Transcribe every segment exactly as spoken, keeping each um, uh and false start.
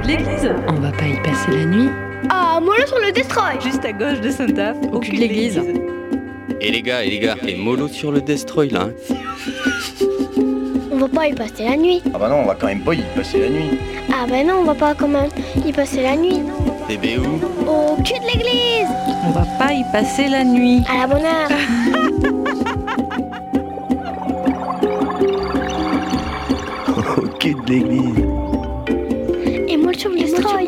l'église. On va pas y passer la nuit. Ah, mollo sur le Destroy. Juste à gauche de Saint-Aph, au cul de l'église. Et les gars, et les gars, et mollo sur le Destroy là. Hein. On va pas y passer la nuit. Ah bah non, on va quand même pas y passer la nuit. Ah bah non, on va pas quand même y passer la nuit. T B où? Au cul de l'église. On va pas y passer la nuit. À la bonne heure. Au cul de l'église. Et mollo sur le Destroy.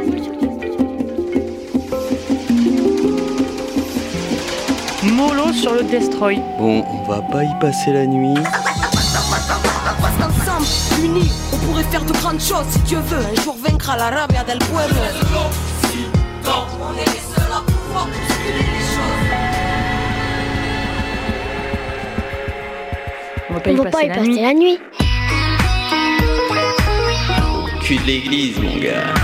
Mollo sur le Destroy. Bon, on va pas y passer la nuit. Ensemble, unis, on pourrait faire de grandes choses si Dieu veut. Un jour vaincre la rabia del pueblo. On est les seuls à pouvoir bousculer les choses. On va pas On y va passer pas y la passer nuit. la nuit. Cul de l'église, mon gars.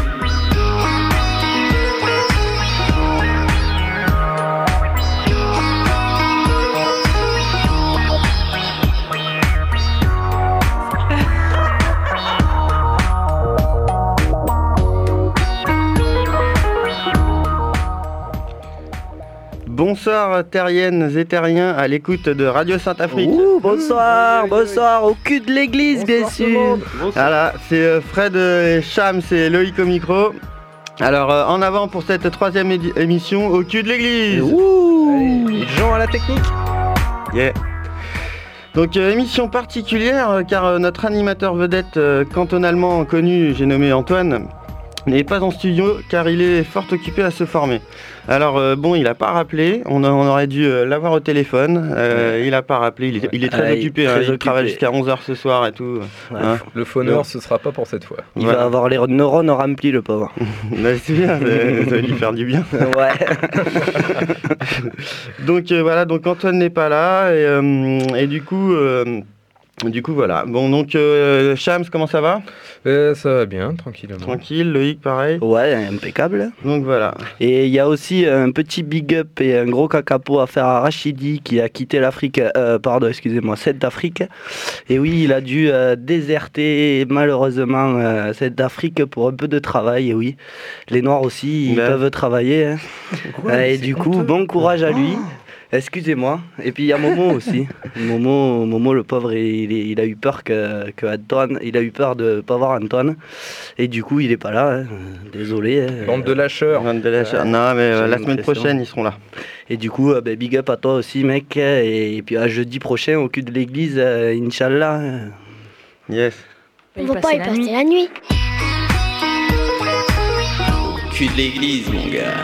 Bonsoir terriennes et terriens à l'écoute de Radio Saint-Afrique. Ouh, bonsoir, bonsoir, au cul de l'église, bien sûr. Voilà, c'est euh, Fred et Cham, c'est Loïc au micro. Alors euh, en avant pour cette troisième édi- émission au cul de l'église. Ouh. Et Jean à la technique. Yeah. Donc euh, émission particulière euh, car euh, notre animateur vedette euh, cantonalement connu, j'ai nommé Antoine, n'est pas en studio car il est fort occupé à se former. Alors euh, bon, il a pas rappelé, on, a, on aurait dû euh, l'avoir au téléphone, euh, ouais. il a pas rappelé, il est, il est très Ah, occupé, très hein, il occupé. travaille jusqu'à onze heures ce soir et tout. Ouais. Hein. Le phoneur, Non. ce sera pas pour cette fois. Il Voilà. va avoir les neurones remplis, le pauvre. Bah, c'est bien, ça, ça va lui faire du bien. Ouais. Donc euh, voilà, donc Antoine n'est pas là et, euh, et du coup... euh, Du coup voilà, bon donc euh, Shams, comment ça va? Euh, ça va bien, tranquillement. Tranquille, Loïc pareil. Ouais, impeccable. Donc voilà. Et il y a aussi un petit big up et un gros cacapo à faire à Rachidi qui a quitté l'Afrique, euh, pardon, excusez-moi, Centrafrique. Et oui, il a dû euh, déserter malheureusement euh, Centrafrique pour un peu de travail. Et oui, les Noirs aussi, ils Ben. peuvent travailler. Hein. Quoi, Euh, et c'est du coup, honteux. bon courage à lui. Excusez-moi. Et puis il y a Momo aussi. Momo, Momo le pauvre, il, il, il a eu peur que, que Antoine, il a eu peur de pas voir Antoine. Et du coup, il est pas là. Hein. Désolé. hein. Bande de lâcheurs. Bande de lâcheurs. Non mais euh, j'ai la semaine l'impression. prochaine ils seront là. Et du coup, euh, ben, big up à toi aussi, mec. Et, et puis à jeudi prochain, au cul de l'église, euh, Inch'Allah. Yes. On va pas y passer la nuit. Cul de l'église, mon gars.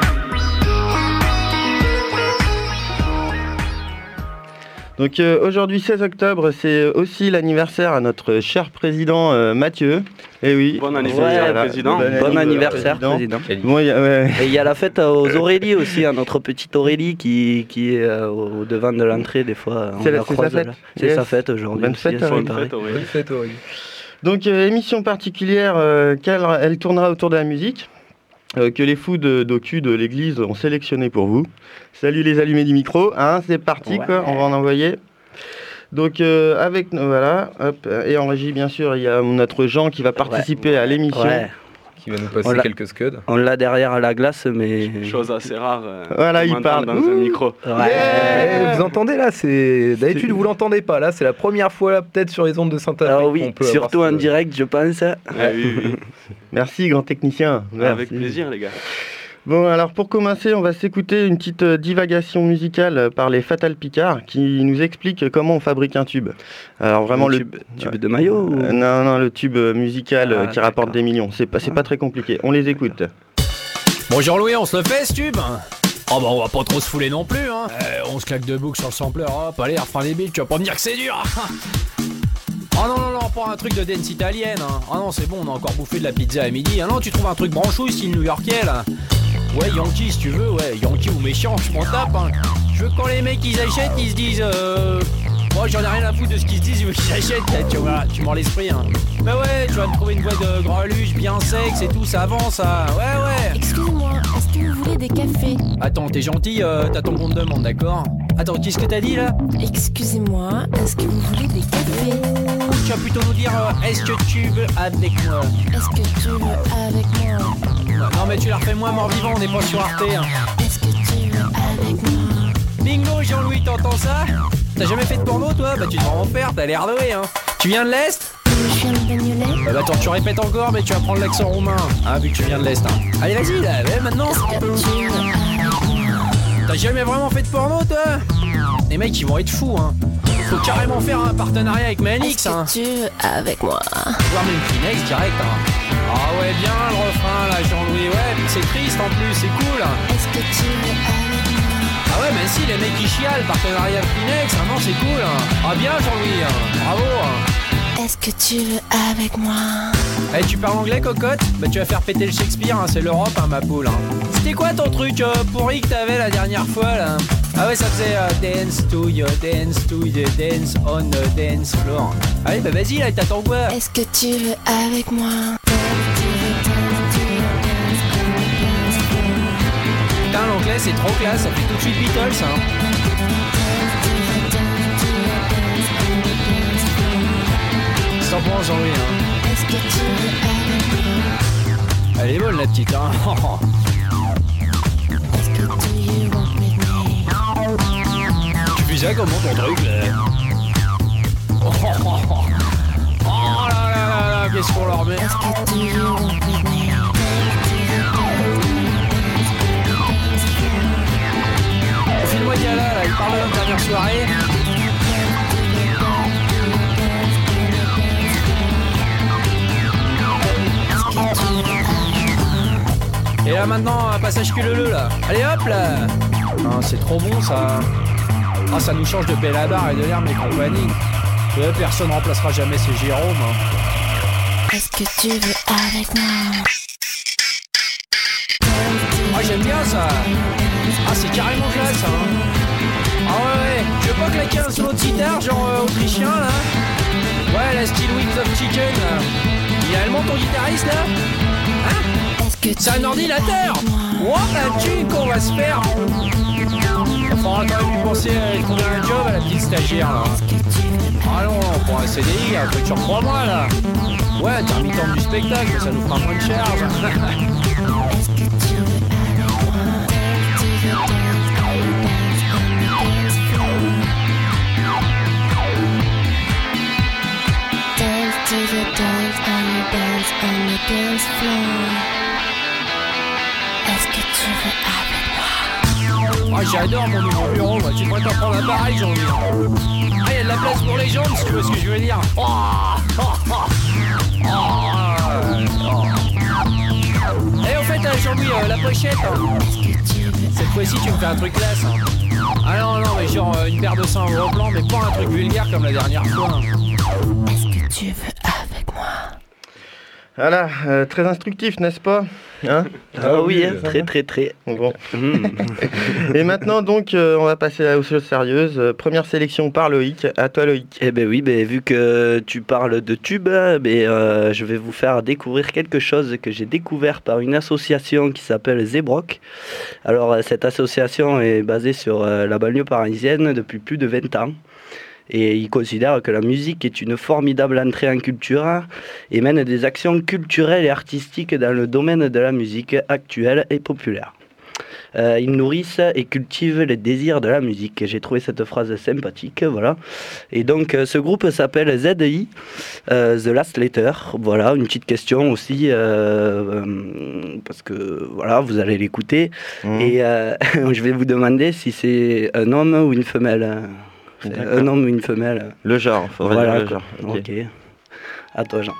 Donc euh, aujourd'hui seize octobre, c'est aussi l'anniversaire à notre cher président euh, Mathieu. Et oui. Bon anniversaire, anniversaire, président. Bon anniversaire, président. Bon, y a, ouais. Et il y a la fête aux Aurélie aussi, à notre petite Aurélie qui, qui est euh, au devant de l'entrée des fois. on C'est la la- c'est croise sa fête. là. C'est Yes. sa fête aujourd'hui. Bonne aussi, fête, elle s'en Aurélie. paraît. Bonne fête, Aurélie. Donc euh, émission particulière, euh, qu'elle elle tournera autour de la musique. euh, que les fous de d'Ocu de l'église ont sélectionné pour vous. Salut les allumés du micro, hein, c'est parti Ouais. quoi, on va en envoyer. Donc euh, avec voilà, hop, et en régie bien sûr il y a notre Jean qui va participer à l'émission. Ouais. Qui va nous passer On l'a- quelques scuds. On l'a derrière à la glace, mais. Chose assez rare. euh, Voilà, qu'on il entende parle. dans un Ouh. micro. Ouais. Eh, vous entendez là, c'est d'habitude vous l'entendez pas. Là, c'est la première fois là, peut-être sur les ondes de Saint-Afrique. Alors qu'on oui, peut surtout avoir en ce- direct, je pense. Ah oui, oui, Merci grand technicien. oui. Merci. Avec plaisir, les gars. Bon alors pour commencer on va s'écouter une petite euh, divagation musicale par les Fatal Picard qui nous explique comment on fabrique un tube. Alors vraiment Un le tube, tube de maillot ou... Euh, non non le tube euh, musical euh, Ah, qui rapporte d'accord. des millions. C'est pas c'est pas très compliqué. On les écoute. Bon Jean-Louis, on se le fait ce tube? Oh bah on va pas trop se fouler non plus hein. Euh, on se claque deux boucles sur le sampler, hop, allez, refrain des beats, tu vas pas me dire que c'est dur. Oh non non non, pas un truc de dance italienne hein. Ah non c'est bon, on a encore bouffé de la pizza à midi. Ah non, tu trouves un truc branchouille style new-yorkais là. Ouais, Yankee si tu veux, ouais, Yankee ou méchant, je m'en tape hein. Je veux que quand les mecs ils achètent, ils se disent euh... moi j'en ai rien à foutre de ce qu'ils se disent, je veux qu'ils achètent, tu vois, tu mords l'esprit hein. Bah ouais, tu vas me trouver une voix de greluche bien sexe et tout, ça avance ça, ouais ouais. Excusez-moi, est-ce que vous voulez des cafés? Attends, t'es gentil, euh, t'as ton compte de demande, d'accord? Attends, qu'est-ce que t'as dit là? Excusez-moi, est-ce que vous voulez des cafés? Tu vas plutôt nous dire euh, est-ce que tu veux avec moi? Est-ce que tu veux avec moi? Non mais tu la refais moi mort vivant, on n'est pas sur Arte hein. Est-ce que tu veux avec moi? Bingo Jean-Louis, t'entends ça? T'as jamais fait de porno toi? Bah tu devrais en faire, t'as l'air doué hein. Tu viens de l'Est? Je viens de Bagnolet. Bah attends, tu répètes encore mais tu vas prendre l'accent roumain. Ah vu que tu viens de l'Est hein. Allez vas-y là, ouais, maintenant. Est-ce que tu veux avec moi? T'as jamais vraiment fait de porno toi? Les mecs ils vont être fous hein. Faut carrément faire un partenariat avec Manix hein. Est-ce que tu veux avec moi? Voir même Kleenex direct hein. Ah ouais bien le refrain là Jean-Louis, ouais puis c'est triste en plus, c'est cool. Est-ce que tu veux avec moi? Ah ouais mais si les mecs qui chialent, partenariat avec Kleenex, ah non c'est cool hein. Ah bien Jean-Louis, hein. Bravo hein. Est-ce que tu veux avec moi? Eh hey, tu parles anglais cocotte? Bah tu vas faire péter le Shakespeare hein, c'est l'Europe hein ma poule hein. C'était quoi ton truc euh, pourri que t'avais la dernière fois là? Ah ouais ça faisait euh, dance to your dance to the dance on the dance floor. Allez bah vas-y là t'attends quoi? Est-ce que tu veux avec moi? Putain l'anglais c'est trop classe, ça fait tout de suite Beatles hein. cent pour cent Jean-Louis hein. Est-ce que tu veux avec moi? Elle est bonne la petite hein. Est-ce que tu you want with me? Tu fais ça comment ton truc là? Oh, oh, oh. Oh là là là là, qu'est-ce qu'on leur met? Est-ce que tu you want with me? File-moi Gala là, il parle de notre dernière soirée. Et là maintenant, un passage culeleux là. Allez hop là. Ah, c'est trop bon ça. Ah ça nous change de Bellabar et de l'herbe et compagnie. Ouais, personne remplacera jamais ces Jérôme. Hein. Est-ce que tu veux avec moi? Ah j'aime bien ça. Ah c'est carrément classe hein. Ah ouais ouais. Tu veux pas claquer un solo de guitare genre euh, autrichien là? Ouais la Steel Wings of Chicken là. Il est allemand ton guitariste là? Hein? C'est un ordinateur. Wow la thune qu'on va se faire. Il faudra quand même lui penser à trouver un job à la petite stagiaire là. Ah non, pour un C D I, un truc sur trois mois là. Ouais, intermittente du spectacle, ça nous fera moins de charge. Est-ce que tu veux avec moi? Dance to the dance and you dance on the dance floor. Est-ce que tu veux avec moi? Ah j'adore mon nouveau bureau, moi. Tu devrais t'en prendre un pareil, j'ai envie. Ah y'a de la place pour les jambes, si tu vois ce que je veux dire. Oh, oh, oh. Oh, oh. Et au fait, Jean-Louis, euh, la pochette, hein. Cette fois-ci tu me fais un truc classe hein. Ah non non mais genre euh, une paire de seins au gros plan, mais pas un truc vulgaire comme la dernière fois hein. Est-ce que tu veux avec moi? Voilà, euh, très instructif, n'est-ce pas hein? Ah oui, hein, très très très. Bon. Et maintenant donc, euh, on va passer aux choses sérieuses. Euh, première sélection par Loïc. À toi Loïc. Eh ben oui, ben, vu que tu parles de tube, ben, euh, je vais vous faire découvrir quelque chose que j'ai découvert par une association qui s'appelle Zebrock. Alors cette association est basée sur euh, la banlieue parisienne depuis plus de vingt ans. Et il considère que la musique est une formidable entrée en culture et mène des actions culturelles et artistiques dans le domaine de la musique actuelle et populaire. Euh, ils nourrissent et cultivent les désirs de la musique. J'ai trouvé cette phrase sympathique, voilà. Et donc euh, ce groupe s'appelle Z I, euh, The Last Letter. Voilà, une petite question aussi, euh, euh, parce que voilà, vous allez l'écouter. Mmh. Et euh, je vais vous demander si c'est un homme ou une femelle. D'accord. Un homme ou une femelle. Le genre, faudrait voilà, dire le genre. Ok. okay. À toi, Jean.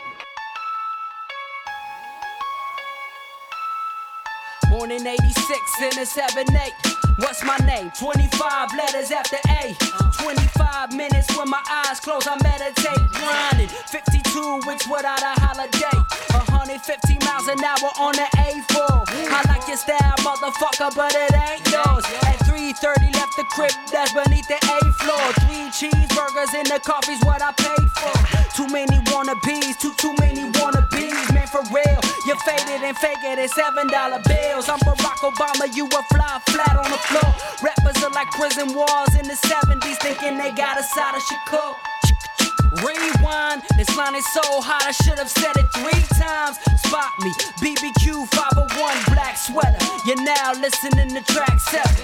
Born in eighty-six in a seven eight. What's my name? twenty-five letters after A. twenty-five minutes when my eyes close, I meditate. Grinding. fifty-two weeks without a holiday. one hundred fifty miles an hour on the A four. I like your style, motherfucker, but it ain't yours. At three thirty, left the crib that's beneath the A floor. Three cheeseburgers in the coffee's what I paid for. Too many wannabes, too, too many wannabes. Man, for real, your faded and fake it, it's seven dollar bills. I'm Barack Obama, you a fly flat on the floor. Rappers are like prison walls in the seventies, thinking they got a side of Chicago. Rewind, this line is so hot, I should have said it three times. Spot me, B B Q five oh one, black sweater. You're now listening to track seven.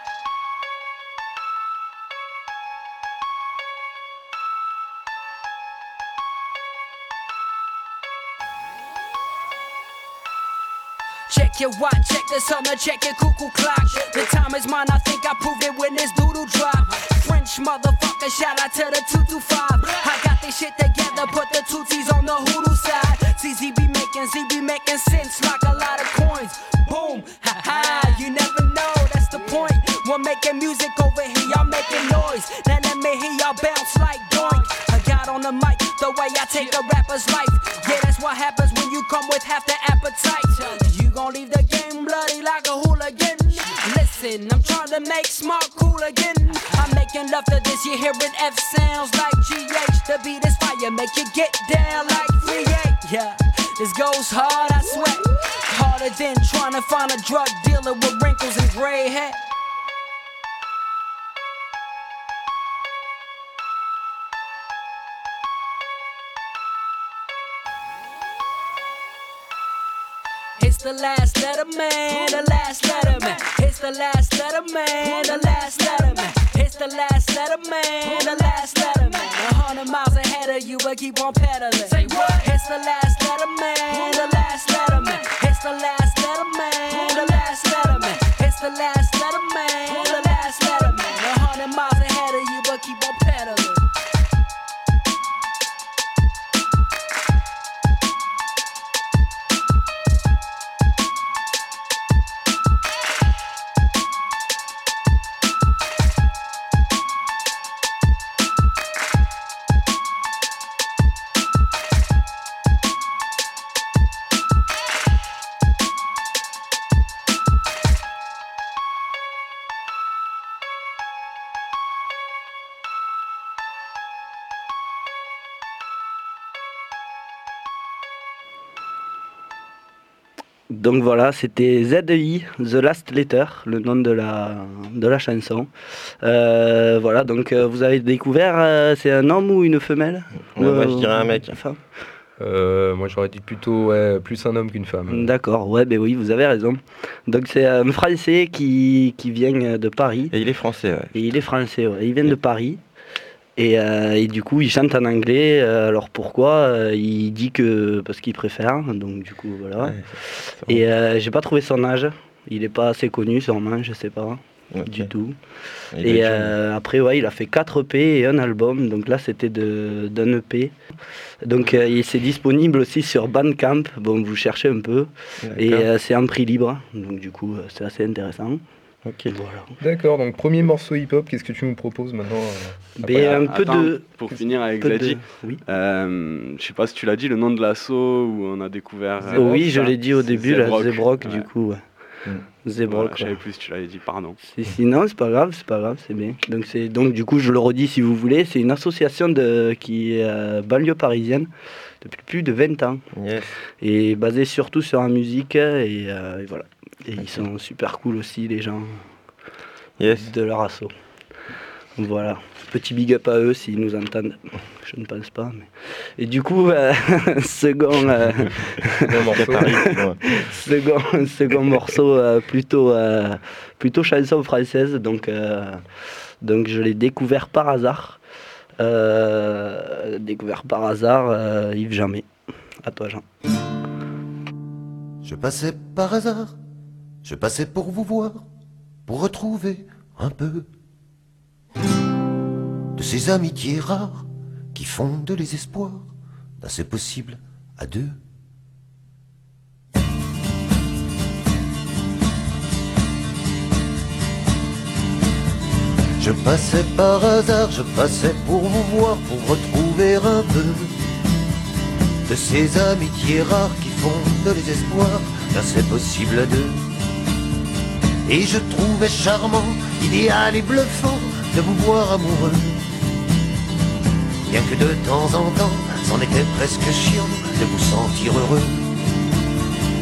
Check your watch, check the summer, check your cuckoo clock. The time is mine, I think I proved it when this doodle drop. French motherfucker, shout out to the two two five. I got this shit together, put the tooties on the hoodoo side. C Z be making, Z be making sense like a lot of coins. Boom, ha ha, you never know, that's the point. We're making music over here, y'all making noise. Now let me hear y'all bounce like doink. I got on the mic, the way I take a rapper's life. Yeah, that's what happens when you come with half the appetite. You gon' leave the game bloody like a hooligan. Listen, I'm trying to make smart cool again. I'm making love to this, you hearing F sounds like G H. The beat is fire, make you get down like three eight. Yeah, this goes hard, I sweat. Harder than trying to find a drug dealer with wrinkles and gray hair. It's the last letter, man, the last letter, man. It's the last letter, man, the last letter, man. It's the last letter, man, the last letter, man. A hundred miles ahead of you, but keep on pedaling. Say what? It's the last letter, man, the last letter, man. It's the last letter, man, the last letter, man. It's the last letter, man, the last letter, man. A hundred miles ahead of you, but keep on pedaling. Donc voilà, c'était Z E I, The Last Letter, le nom de la, de la chanson. Euh, voilà, donc euh, vous avez découvert, euh, c'est un homme ou une femelle? Ouais, euh, moi je dirais un mec. Femme. Euh, moi j'aurais dit plutôt ouais, plus un homme qu'une femme. D'accord, ouais, ben oui, vous avez raison. Donc c'est un Français qui, qui vient de Paris. Et il est français, ouais. Et il est français, ouais. Il vient de Paris. Et, euh, et du coup, il chante en anglais. Euh, alors pourquoi euh, il dit que parce qu'il préfère. Donc du coup, voilà. Ouais, c'est, c'est et euh, j'ai pas trouvé son âge. Il est pas assez connu, sûrement, je sais pas. Okay. Du tout. Et, et euh, après, ouais, il a fait quatre E P et un album. Donc là, c'était de, d'un E P. Donc euh, il, c'est disponible aussi sur Bandcamp. Bon, vous cherchez un peu. D'accord. Et euh, c'est en prix libre. Donc du coup, c'est assez intéressant. Ok, voilà. D'accord, donc premier morceau hip-hop, qu'est-ce que tu nous proposes maintenant euh, après, un peu attends, de... Pour finir avec Zadie, oui. euh, je sais pas si tu l'as dit, le nom de l'assaut où on a découvert... Euh, oui, je l'ai dit au début, là, Zebrock, ouais. Du coup, ouais. Mmh. Zebrock, voilà, je savais ouais. plus si tu l'avais dit, pardon. Si, si, non, c'est pas grave, c'est pas grave, c'est bien. Donc, c'est, donc du coup, je le redis si vous voulez, c'est une association de, qui est euh, banlieue parisienne depuis plus de vingt ans. Yes. Et basée surtout sur la musique, et, euh, et voilà. Et okay. Ils sont super cool aussi, les gens. Yes. De leur assaut. Voilà, petit big up à eux s'ils nous entendent. Je ne pense pas. Mais... Et du coup, euh, second, euh... second, second morceau euh, plutôt, euh, plutôt chanson française. Donc, euh, donc je l'ai découvert par hasard. Euh, découvert par hasard, euh, Yves Jamais. À toi, Jean. Je passais par hasard, je passais pour vous voir, pour retrouver un peu de ces amitiés rares qui fondent les espoirs d'un c'est possible à deux. Je passais par hasard, je passais pour vous voir, pour retrouver un peu de ces amitiés rares qui fondent les espoirs d'un c'est possible à deux. Et je trouvais charmant, idéal et bluffant de vous voir amoureux. Bien que de temps en temps, c'en était presque chiant de vous sentir heureux.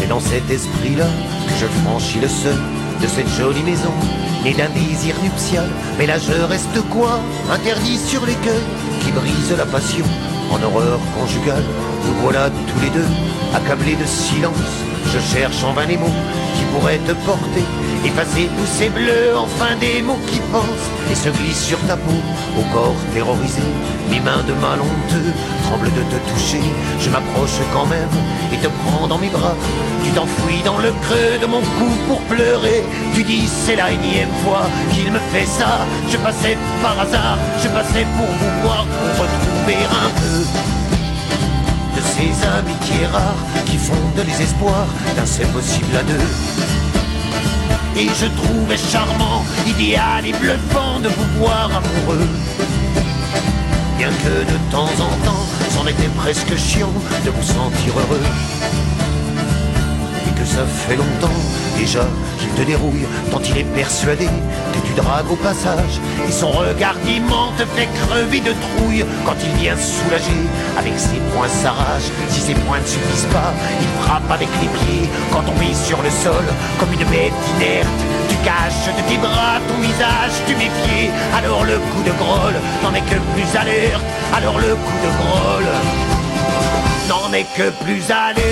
dans cet esprit-là que je franchis le seuil de cette jolie maison, née d'un désir nuptial. Mais là je reste quoi? Interdit sur les cœurs qui brisent la passion en horreur conjugale. Nous voilà tous les deux, accablés de silence. Je cherche en vain les mots qui pourraient te porter, effacer tous ces bleus, enfin des mots qui pensent et se glissent sur ta peau, au corps terrorisé. Mes mains de mal honteux tremblent de te toucher. Je m'approche quand même et te prends dans mes bras. Tu t'enfuis dans le creux de mon cou pour pleurer. Tu dis c'est la énième fois qu'il me fait ça. Je passais par hasard, je passais pour vous voir, pour retrouver un peu de ces amitiés rares qui font de l'espoir d'un c'est possible à deux. Et je trouvais charmant, idéal et bluffant de vous voir amoureux. Bien que de temps en temps, c'en était presque chiant de vous sentir heureux. Et que ça fait longtemps déjà qu'il te dérouille, tant il est persuadé que tu dragues au passage. Et son regard d'aimant te fait crever de trouille quand il vient soulager. Avec ses poings s'arrache, si ses poings ne suffisent pas, il frappe avec les pieds quand on met sur le sol comme une bête inerte. Tu caches de tes bras ton visage, tu méfies. Alors le coup de grolle n'en est que plus alerte. Alors le coup de grolle n'en est que plus alerte.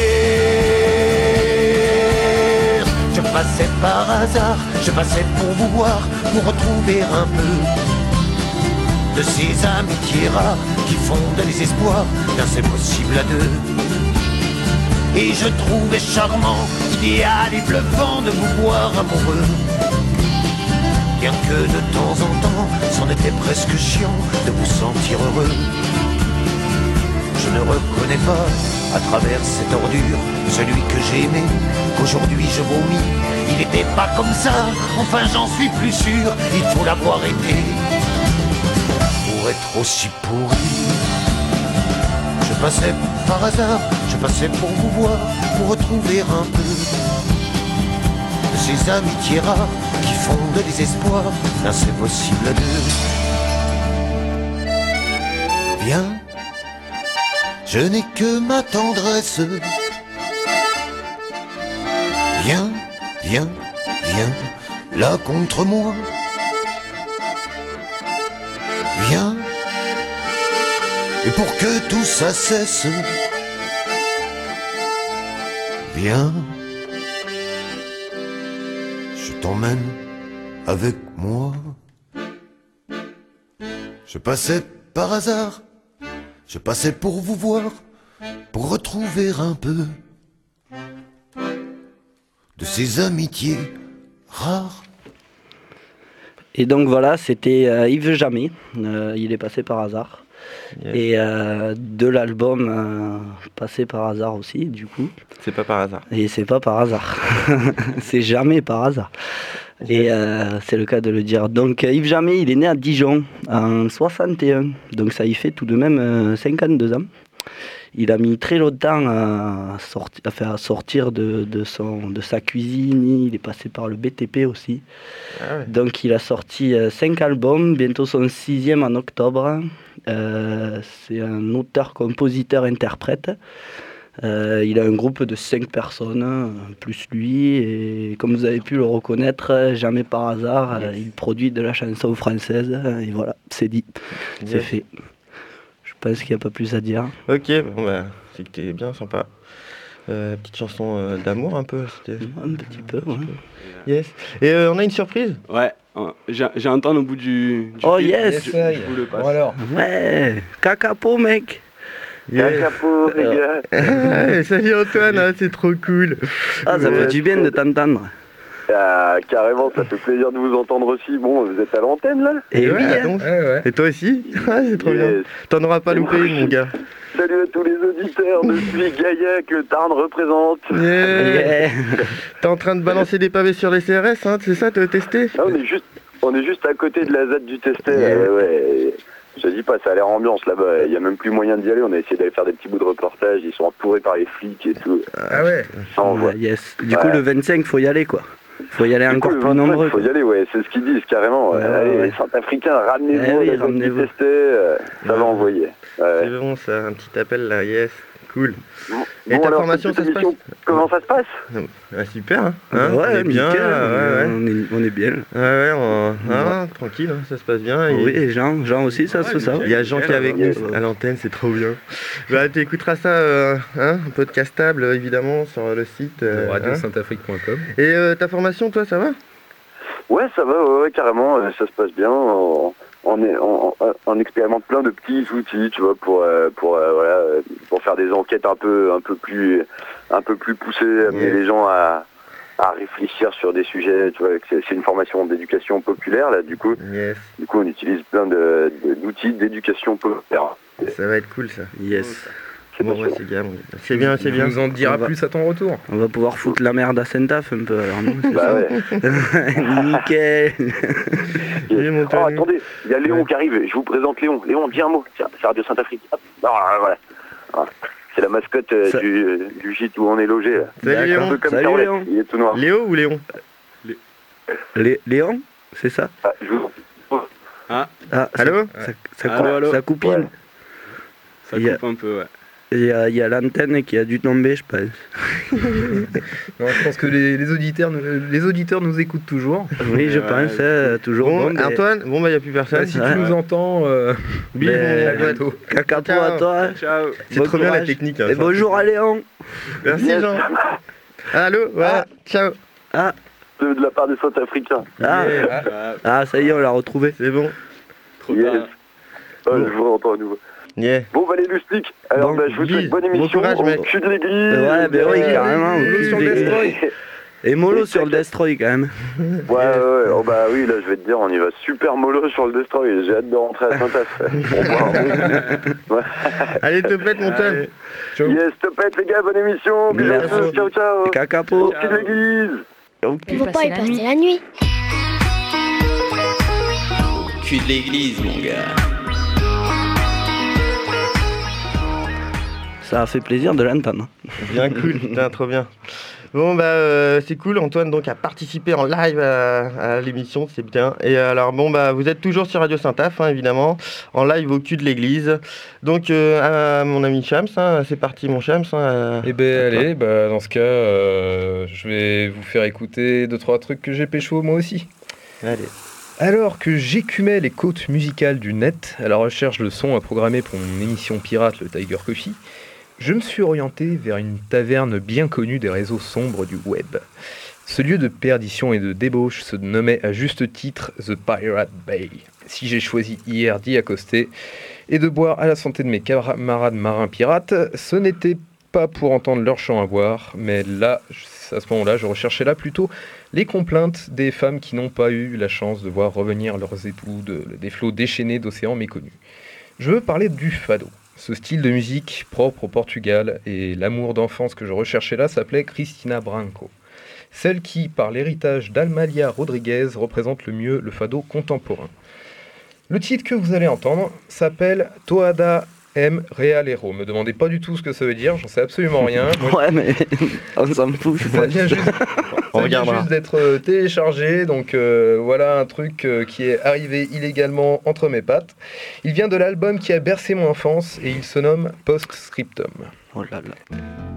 Je passais par hasard, je passais pour vous voir, pour retrouver un peu de ces amitiés rares qui font de l'espoir d'un c'est possible à deux. Et je trouvais charmant, idéal et bluffant de vous voir amoureux. Bien que de temps en temps, c'en était presque chiant de vous sentir heureux. Je ne reconnais pas, à travers cette ordure, celui que j'aimais, qu'aujourd'hui je vomis. Il n'était pas comme ça, enfin j'en suis plus sûr, il faut l'avoir été pour être aussi pourri. Je passais par hasard, je passais pour vous voir, pour retrouver un peu de ces amitiés rares qui font de l'espoir d'un c'est possible à deux. Viens, je n'ai que ma tendresse. Viens, viens, viens, là contre moi. Viens, et pour que tout ça cesse, viens, je t'emmène avec moi. Je passais par hasard, je passais pour vous voir, pour retrouver un peu de ces amitiés rares. Et donc voilà, c'était euh, Yves Jamais, euh, il est passé par hasard. Yes. Et euh, de l'album euh, Passé par hasard aussi, du coup. C'est pas par hasard. Et c'est pas par hasard. C'est jamais par hasard. Yes. Et euh, c'est le cas de le dire. Donc Yves Jamais, il est né à Dijon en soixante et un. Donc ça y fait tout de même euh, cinquante-deux ans. Il a mis très longtemps à, sorti, à faire sortir de, de, son, de sa cuisine. Il est passé par le B T P aussi. Ah ouais. Donc il a sorti euh, cinq albums, bientôt son sixième en octobre. Euh, c'est un auteur, compositeur, interprète. Euh, il a un groupe de cinq personnes, plus lui. Et comme vous avez pu le reconnaître, jamais par hasard, yes. Il produit de la chanson française. Et voilà, c'est dit, yes. C'est fait. Je pense qu'il n'y a pas plus à dire. Ok, bon bah, c'est que t'es bien sympa. Euh, petite chanson euh, d'amour un peu. C'était... Un petit peu, ouais. Yes. Et euh, on a une surprise. Ouais, j'ai, j'ai un temps au bout du, du oh film. yes, je, je vous le passe. Bon alors. Ouais, cacapo mec. Yes. Cacapo les gars. Salut Antoine, hein, c'est trop cool. Ah, ça ouais. fait du bien de t'entendre. Ah, carrément, ça fait plaisir de vous entendre aussi. Bon, vous êtes à l'antenne là. Et oui, ouais, hein. ouais, ouais. Et toi aussi. Ah, c'est trop yes. bien. T'en auras pas loupé, mon gars. Salut à tous les auditeurs, depuis Gaillac, le Tarn représente. Yeah. Yeah. T'es en train de balancer des pavés sur les C R S, hein, c'est ça, te tester? Ah, on est juste, on est juste à côté de la Z A D du Testet. Yeah. Euh, ouais. Je te dis pas, ça a l'air ambiance là-bas. Il y a même plus moyen d'y aller. On a essayé d'aller faire des petits bouts de reportage. Ils sont entourés par les flics et tout. Ah ouais. Ah, yes. Du ouais. coup, le vingt-cinq, faut y aller quoi. Faut y aller du encore coup, plus nombreux. Faut y aller, ouais. C'est ce qu'ils disent carrément. Ouais, allez, ouais. Les Centrafricains, ramenez-vous. Eh oui, ramenez-vous. Tester, euh, ça ouais. va envoyer. Ouais. C'est bon, ça. Un petit appel là. Yes. Cool. Et Bon, ta alors, formation, cette ça se passe émission, comment ça se passe? Ah, super, hein, hein, Ouais, on est bien, nickel, ouais, ouais. On, est, on est bien. Ouais, ouais, on- hein, tranquille, hein, ça se passe bien. Oui, et Jean, Jean aussi, ça se ça. Il y a Jean qui est avec nous à l'antenne, c'est trop bien. Bah, tu écouteras ça, euh, hein, podcastable évidemment sur le site. Euh, radio hein. saint afrique point com. Et euh, ta formation, toi, ça va? Ouais, ça va, ouais, ouais, carrément, euh, ça se passe bien. On, on, est, on, on- on expérimente plein de petits outils, tu vois, pour, euh, pour, euh, voilà, euh, pour faire des enquêtes un peu, un peu plus, un peu plus poussées, amener Yes. les gens à, à réfléchir sur des sujets, tu vois, que c'est c'est une formation d'éducation populaire, là, du coup. Yes. Du coup, on utilise plein de- de- d'outils d'éducation populaire. Ça va être cool, ça. Yes. Bon, ouais, c'est bien, c'est bien, c'est bien. Tu nous en diras On va- plus à ton retour. On va pouvoir foutre la merde à Saint-Af un peu alors, non? C'est Bah ça ouais. Nickel. Yes. mon Oh, Tony. attendez, il y a Léon qui arrive, je vous présente Léon. Léon, dis un mot, tiens, c'est Radio Saint-Afrique. Hop. Ah, voilà. Ah, c'est la mascotte euh, Ça- du, euh, du gîte où on est logé. là. Salut, Un Léon. peu comme Salut, Carolette, Léon. il est tout noir. Léo ou Léon? Lé- Léon, c'est ça? Ah, je vous... Ah, Ah, ça- Allô? ça, ça, Allô, cou- allô. ça coupine. Ouais. ça Il y a- coupe un peu, ouais. Il y a, il y a l'antenne qui a dû tomber, je pense. Non, je pense que les, les auditeurs, nous- les auditeurs nous écoutent toujours. Oui, je Ouais, pense, ouais. euh, toujours. Bon, bon, mais- Antoine, bon bah y a plus Bah, personne. si Ouais. tu nous entends, euh, Bim, Mais- à bientôt. Cacapo Ciao. à toi. Ciao. C'est Bon trop bien la courage. technique. hein, Et ça. bonjour à Léon. Merci Yes. Jean. Allô, voilà, ciao. Ah, de, de la part des Saint-Africains. ah, Yeah. Ah, ah, ça y est, on l'a retrouvé. C'est bon. trop Yes. tard. Oh, je vous entends à nouveau. Yeah. Bon, bah les loustiques, alors Bon, bah, je vous souhaite bis. bonne Bon émission, courage, au mec. cul de l'église. Ouais, ben oui, Euh, carrément. au Mollo cul sur des- le Destroy. Et mollo sur le Destroy quand même. Ouais, ouais, ouais, oh bah oui, là je vais te dire, on y va super mollo sur le Destroy, j'ai hâte de rentrer à Saint-Af. Pour boire un bon coup. Ouais. Allez, te pète mon Tom. Ciao. Yes, topette les gars, bonne émission, bisous, Merci. bisous, ciao ciao. Au Cacapo. cul de l'église. On va pas y passer la nuit. Cul de l'église, mon gars. Ça a fait plaisir de l'entendre. Bien cool, putain, trop bien. Bon bah euh, c'est cool, Antoine donc a participé en live à, à l'émission, c'est bien. Et alors bon bah vous êtes toujours sur Radio Saint-Af hein, évidemment, en live au cul de l'église. Donc euh, à mon ami Shams, hein, c'est parti mon Shams. Hein, Eh ben allez, bah, dans ce cas, euh, je vais vous faire écouter deux trois trucs que j'ai pécho moi aussi. Allez. Alors que j'écumais les côtes musicales du net à la recherche de sons à programmer pour une émission pirate, le Tiger Coffee, je me suis orienté vers une taverne bien connue des réseaux sombres du web. Ce lieu de perdition et de débauche se nommait à juste titre The Pirate Bay. Si j'ai choisi hier d'y accoster et de boire à la santé de mes camarades marins pirates, ce n'était pas pour entendre leur chant à boire, mais là, à ce moment-là, je recherchais là plutôt les complaintes des femmes qui n'ont pas eu la chance de voir revenir leurs époux de, des flots déchaînés d'océans méconnus. Je veux parler du fado. Ce style de musique propre au Portugal et l'amour d'enfance que je recherchais là s'appelait Cristina Branco. Celle qui, par l'héritage d'Almalia Rodriguez, représente le mieux le fado contemporain. Le titre que vous allez entendre s'appelle Toada M Realero. Me demandez pas du tout ce que ça veut dire, j'en sais absolument rien. Moi, Ouais, mais on s'en fout. ça vient juste, On ça vient regardera. juste d'être euh, téléchargé, donc euh, voilà un truc euh, qui est arrivé illégalement entre mes pattes. Il vient de l'album qui a bercé mon enfance et il se nomme Postscriptum. Oh là là.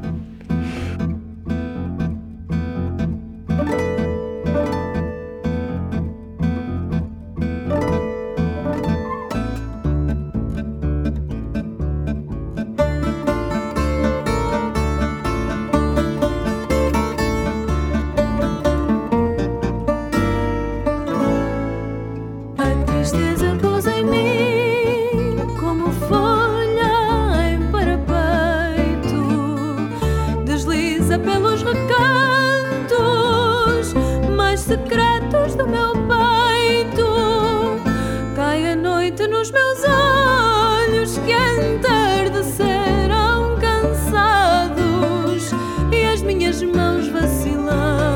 A tristeza pousa em mim como folha em parapeito, desliza pelos recantos mais secretos do meu peito, cai a noite nos meus olhos que entardeceram cansados e as minhas mãos vacilantes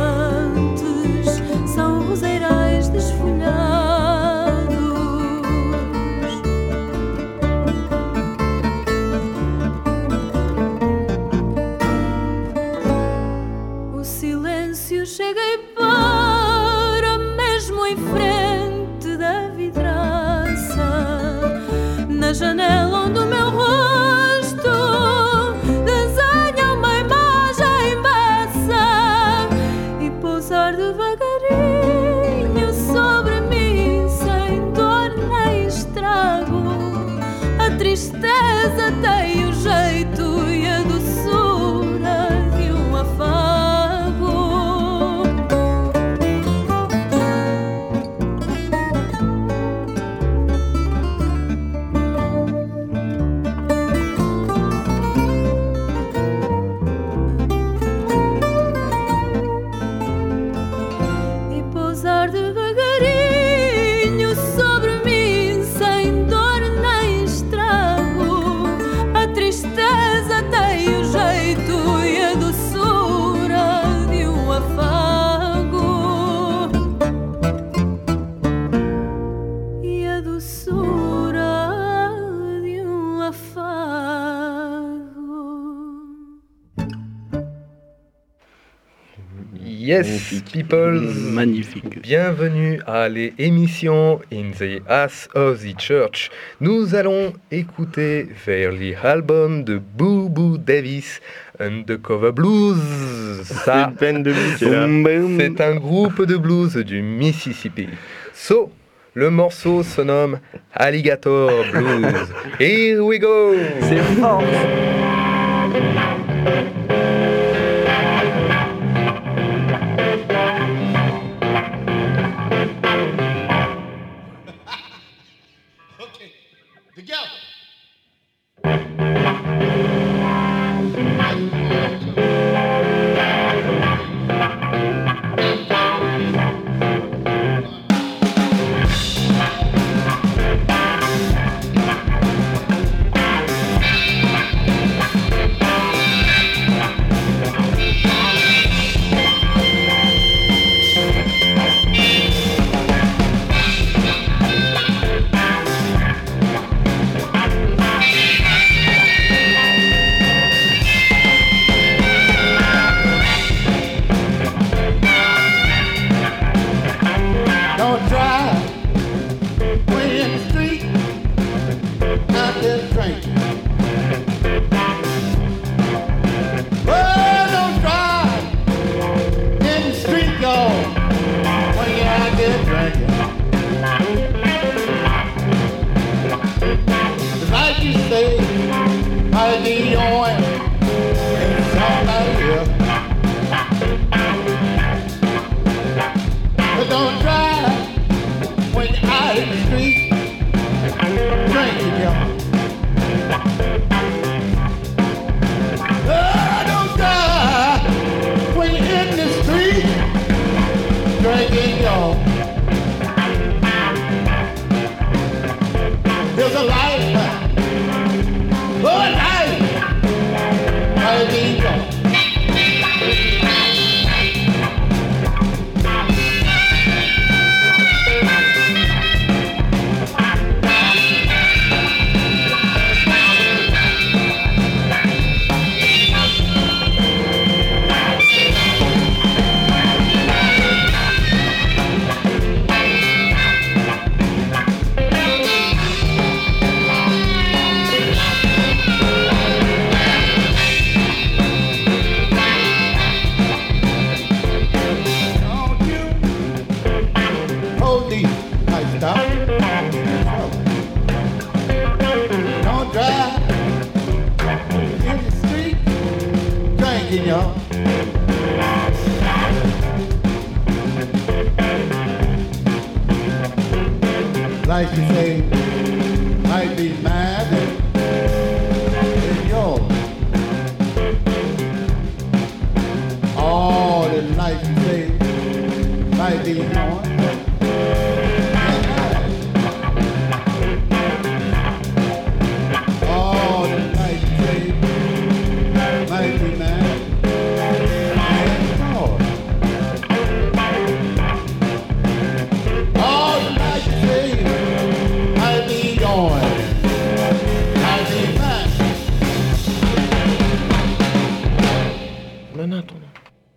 são roseirais desfolhados. O silêncio chega e para Yes, Magnifique. people. Magnifique. Bienvenue à l'émission In the Ass of the Church. Nous allons écouter vers l'album de Boo Boo Davis, Undercover Blues. Ça, C'est une band de blues qui est là. c'est un groupe de blues du Mississippi. So, le morceau se nomme Alligator Blues. Here we go. C'est fort. Like you say, might be mad and yours. All the life you say might be yours. All the life you say might be mad and yours. All the life you say might be yours. Might be mine. Non, attends.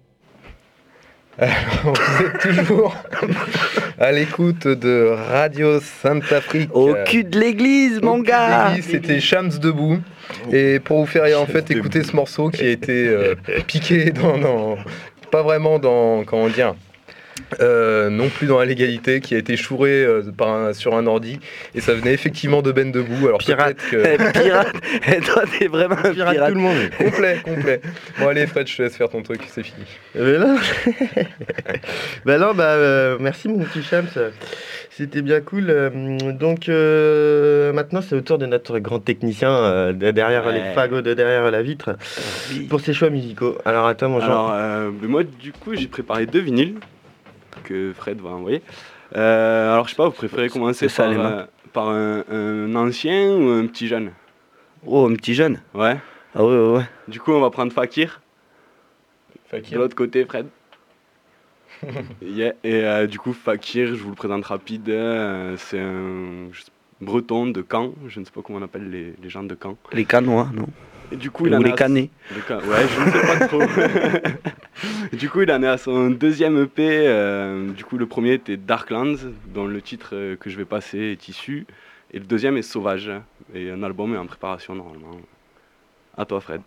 Alors, vous êtes toujours à l'écoute de Radio Sainte-Afrique. Au cul de l'église, mon gars. C'était Shams Debout. Et pour vous faire en fait écouter ce morceau qui a été euh, piqué dans, dans... Pas vraiment dans... Comment dire euh, non plus dans la légalité, qui a été chouré euh, par un, sur un ordi, et ça venait effectivement de Ben Debout. Alors pirate, que... pirate. Et toi t'es vraiment un pirate, pirate. Tout le monde. Complet, complet. Bon allez Fred, je te laisse faire ton truc, c'est fini. Mais non, bah non, bah euh, merci mon petit Shams, c'était bien cool. Donc euh, maintenant c'est au tour de notre grand technicien euh, de derrière ouais. les fagots, de derrière la vitre, oui. pour ses choix musicaux. Alors à toi mon Alors Jean. euh, moi du coup j'ai préparé deux vinyles que Fred va envoyer. Euh, alors je sais pas, vous préférez commencer ça, par, euh, par un, un ancien ou un petit jeune? Oh, un petit jeune. Ouais. Ah ouais, ouais, ouais. Du coup on va prendre Fakir. Fakir. De l'autre côté Fred. yeah. Et euh, du coup Fakir, je vous le présente rapide. Euh, c'est un, breton de Caen, je ne sais pas comment on appelle les, les gens de Caen. Les Canois, non? Et du coup, il Ou en les est à- Canets. les Ca- Ouais, je ne sais pas trop. Du coup, il en est à son deuxième E P. euh, du coup, le premier était Darklands, dont le titre euh, que je vais passer est issu. Et le deuxième est Sauvage. Et un album est en préparation normalement. À toi, Fred.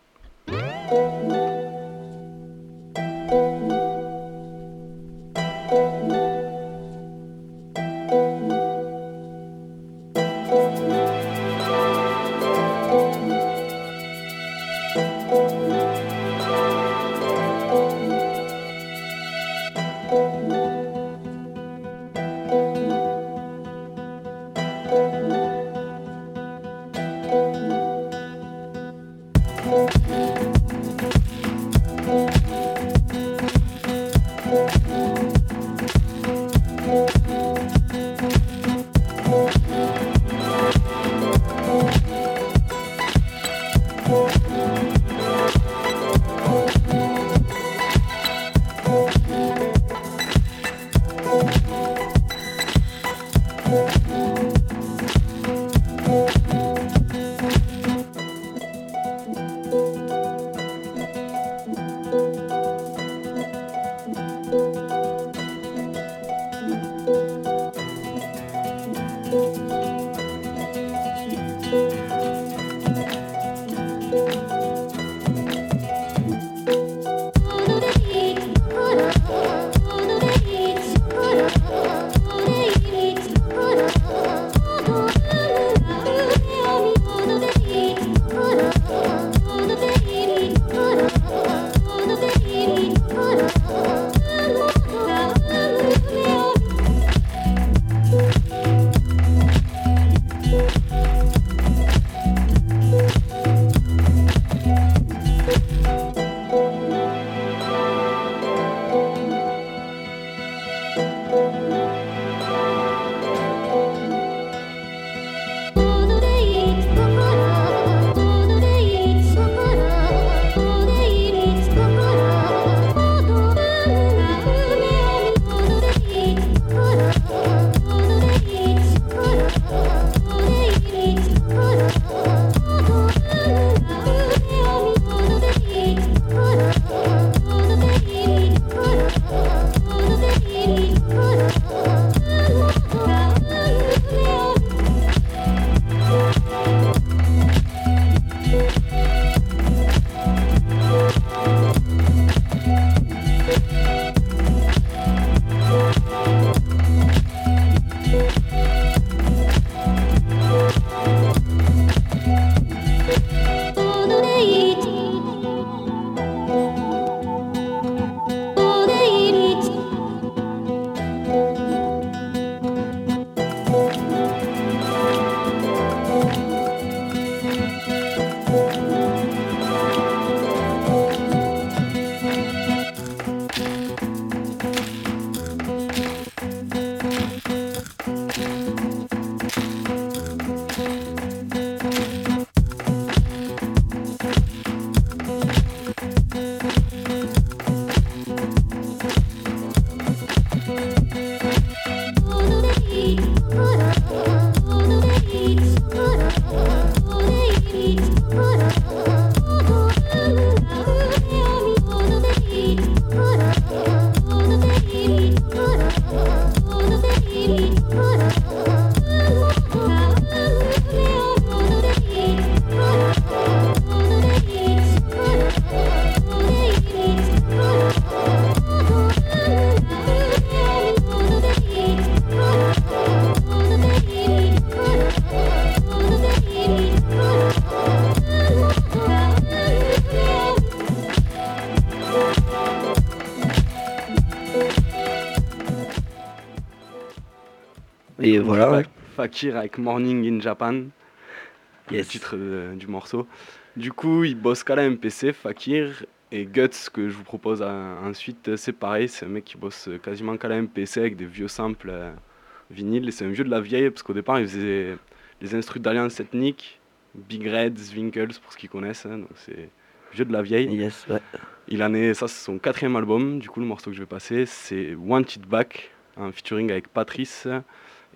Et voilà. Ouais. Fakir avec Morning in Japan, yes. Le titre euh, du morceau. Du coup, il bosse qu'à la M P C, Fakir, et Guts, que je vous propose à, ensuite, c'est pareil, c'est un mec qui bosse quasiment qu'à la M P C avec des vieux samples euh, vinyles, et c'est un vieux de la vieille, parce qu'au départ, il faisait les instrus d'Alliance Ethnique, Big Red, Zwinkels, pour ceux qui connaissent, hein, donc c'est vieux de la vieille. Yes, ouais. Il en est, ça c'est son quatrième album, du coup le morceau que je vais passer, c'est Want It Back, en featuring avec Patrice,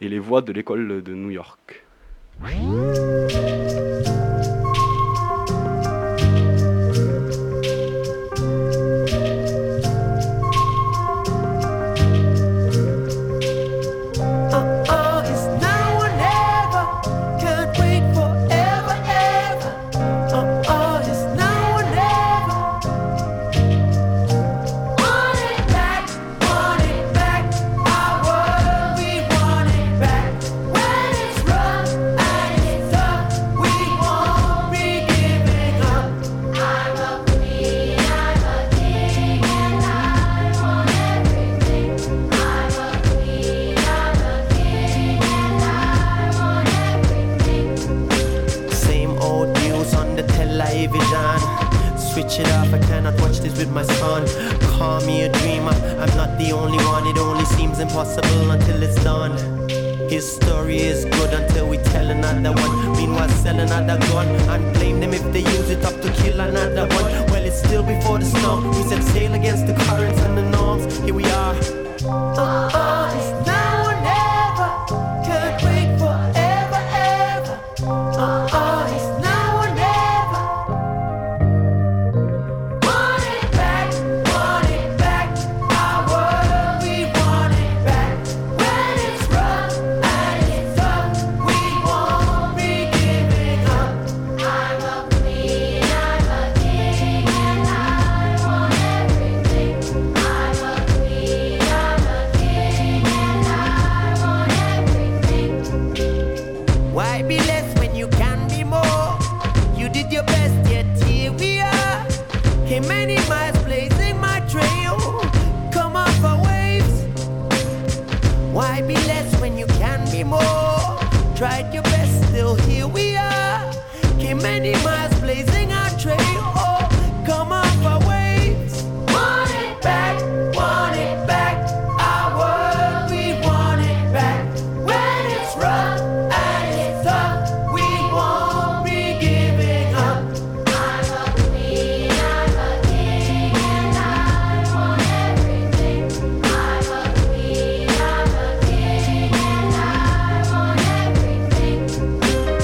et les voix de l'école de New York. Switch it off, I cannot watch this with my son. Call me a dreamer, I'm not the only one. It only seems impossible until it's done. His story is good until we tell another one. Meanwhile sell another gun and blame them if they use it up to kill another one. Well, it's still before the storm. We set sail against the currents and the norms. Here we are. Uh-uh, it's now or never. Can't wait forever, ever. Uh-uh, it's now or never. Want it back, want it back. Our world, we want it back. When it's rough and it's tough, we won't be giving up. I'm a queen, I'm a king, and I want everything. I'm a queen, I'm a king, and I want everything. Why be less when you can be more? You did your best, yet here we are. Came many miles blazing my trail. Come off our waves. Why be less when you can be more? Tried your best, still here we are. Came many miles blazing our trail. Oh, come off our waves. Want it back, want it back. Our world, we want it back. When it's rough and it's tough, we won't be giving up. I'm a queen, I'm a king, and I want everything. I'm a queen, I'm a king, and I want everything.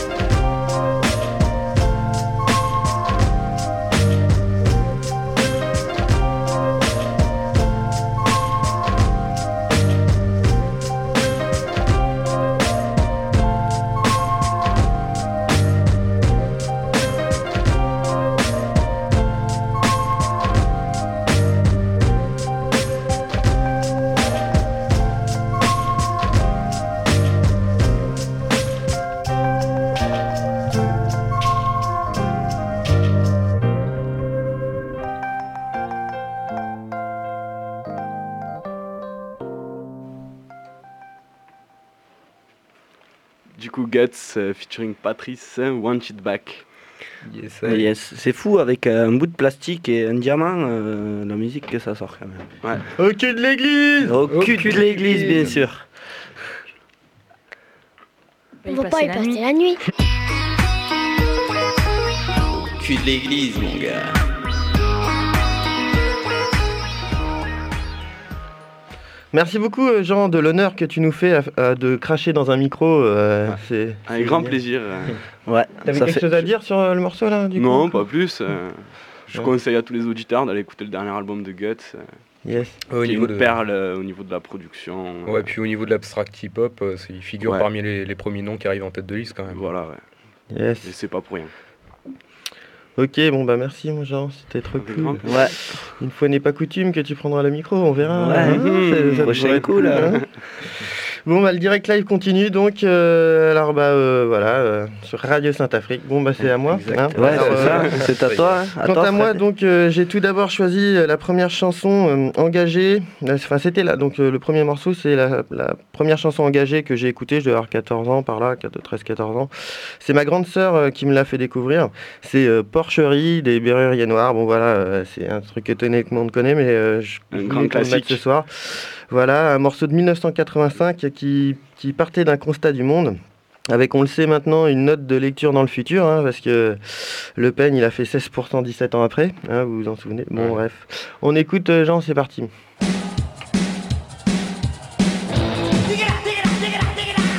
Du coup, Guts euh, featuring Patrice, Want It Back. Yes, Ouais, yes. C'est fou avec euh, un bout de plastique et un diamant, euh, la musique que ça sort quand même. Ouais. Au cul de l'église. Au cul de l'église, bien sûr. On va pas y passer la nuit. Cul de l'église, mon gars. Merci beaucoup euh, Jean de l'honneur que tu nous fais à- à de cracher dans un micro. euh, c'est, Avec c'est grand génial. plaisir. euh. Ouais. T'avais ça quelque fait- chose à dire sur euh, le morceau là du Non, coup pas plus. euh, Je Ouais. conseille à tous les auditeurs d'aller écouter le dernier album de Guts. euh, Yes. Au qui est niveau une de- perle euh, au niveau de la production. euh, Ouais, puis au niveau de l'abstract hip-hop, euh, c'est- il figure Ouais. parmi les, les premiers noms qui arrivent en tête de liste quand même. Voilà, ouais. Yes. Et c'est pas pour rien. Ok, bon bah merci mon Jean, c'était trop Avec cool. grand Ouais. Une fois n'est pas coutume que tu prendras le micro, on verra. Ouais. hein, Mmh. ça- ça Prochain pourrait être coup, cool, là. hein. Bon bah le direct live continue donc euh, alors bah euh, voilà euh, sur Radio Saint-Afrique. Bon bah c'est à moi. hein. Ouais, Alors, c'est euh, ça. C'est à toi. hein. À Quant toi, à moi, Fred. donc, euh, j'ai tout d'abord choisi euh, la première chanson euh, engagée. Euh, Enfin, c'était là. Donc, euh, le premier morceau, c'est la, la première chanson engagée que j'ai écoutée. Je devais avoir quatorze ans, par là, treize quatorze ans. C'est ma grande sœur euh, qui me l'a fait découvrir. C'est euh, Porcherie des Berruriers Noirs. Bon, voilà, euh, c'est un truc que tout le monde connaît, mais euh, je Un voulais grand qu'on le mette classique. ce soir. Voilà, un morceau de mille neuf cent quatre-vingt-cinq qui, qui partait d'un constat du monde. Avec, on le sait maintenant, une note de lecture dans le futur, hein, parce que Le Pen, il a fait seize pour cent dix-sept ans après, hein, vous vous en souvenez. Bon, Ouais. bref. On écoute euh, Jean, c'est parti. Dig it out, dig it out, dig it out, dig it out.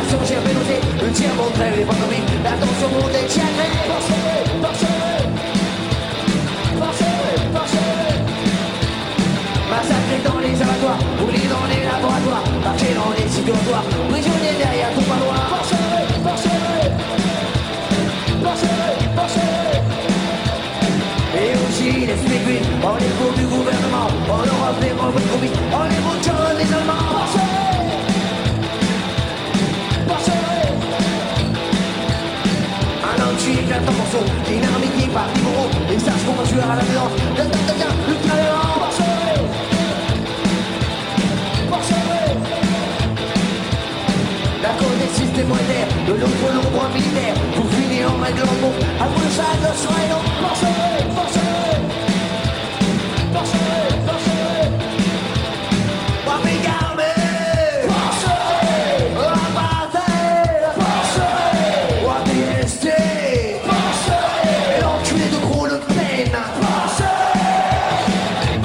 Attention, j'ai vénosé, le tir montré, les pantomimes. Attention, mon déchiagré. Porcelaine, porcelaine. Porcelaine, porcelaine. Massacré dans les abattoirs, roulé dans les laboratoires, marché dans les situatoires, prisonnier derrière tout parloir. Porcelaine, porcelaine. Porcelaine, porcelaine. Et aussi les spécules, en les cours du gouvernement, en Europe les mauvais commis, en les bouchons des Allemands. Porcelaine, porcelaine. Un anti éclate en morceaux, une armée qui part du bourreau, et sache qu'on va tuer à la violence, le temps devient le talent. Porcelaine, porcelaine. D'un côté système monétaire, de l'autre l'ombre militaire, pour finir en règle en bon, après le sac de soyons. Porcelaine, porcelaine. Porcelaine, porcelaine. Papier armé. Porcelaine. Apartheid. Porcelaine. Wabi-Nesté. Porcelaine. Et l'enculé de gros Le Pen. Porcelaine.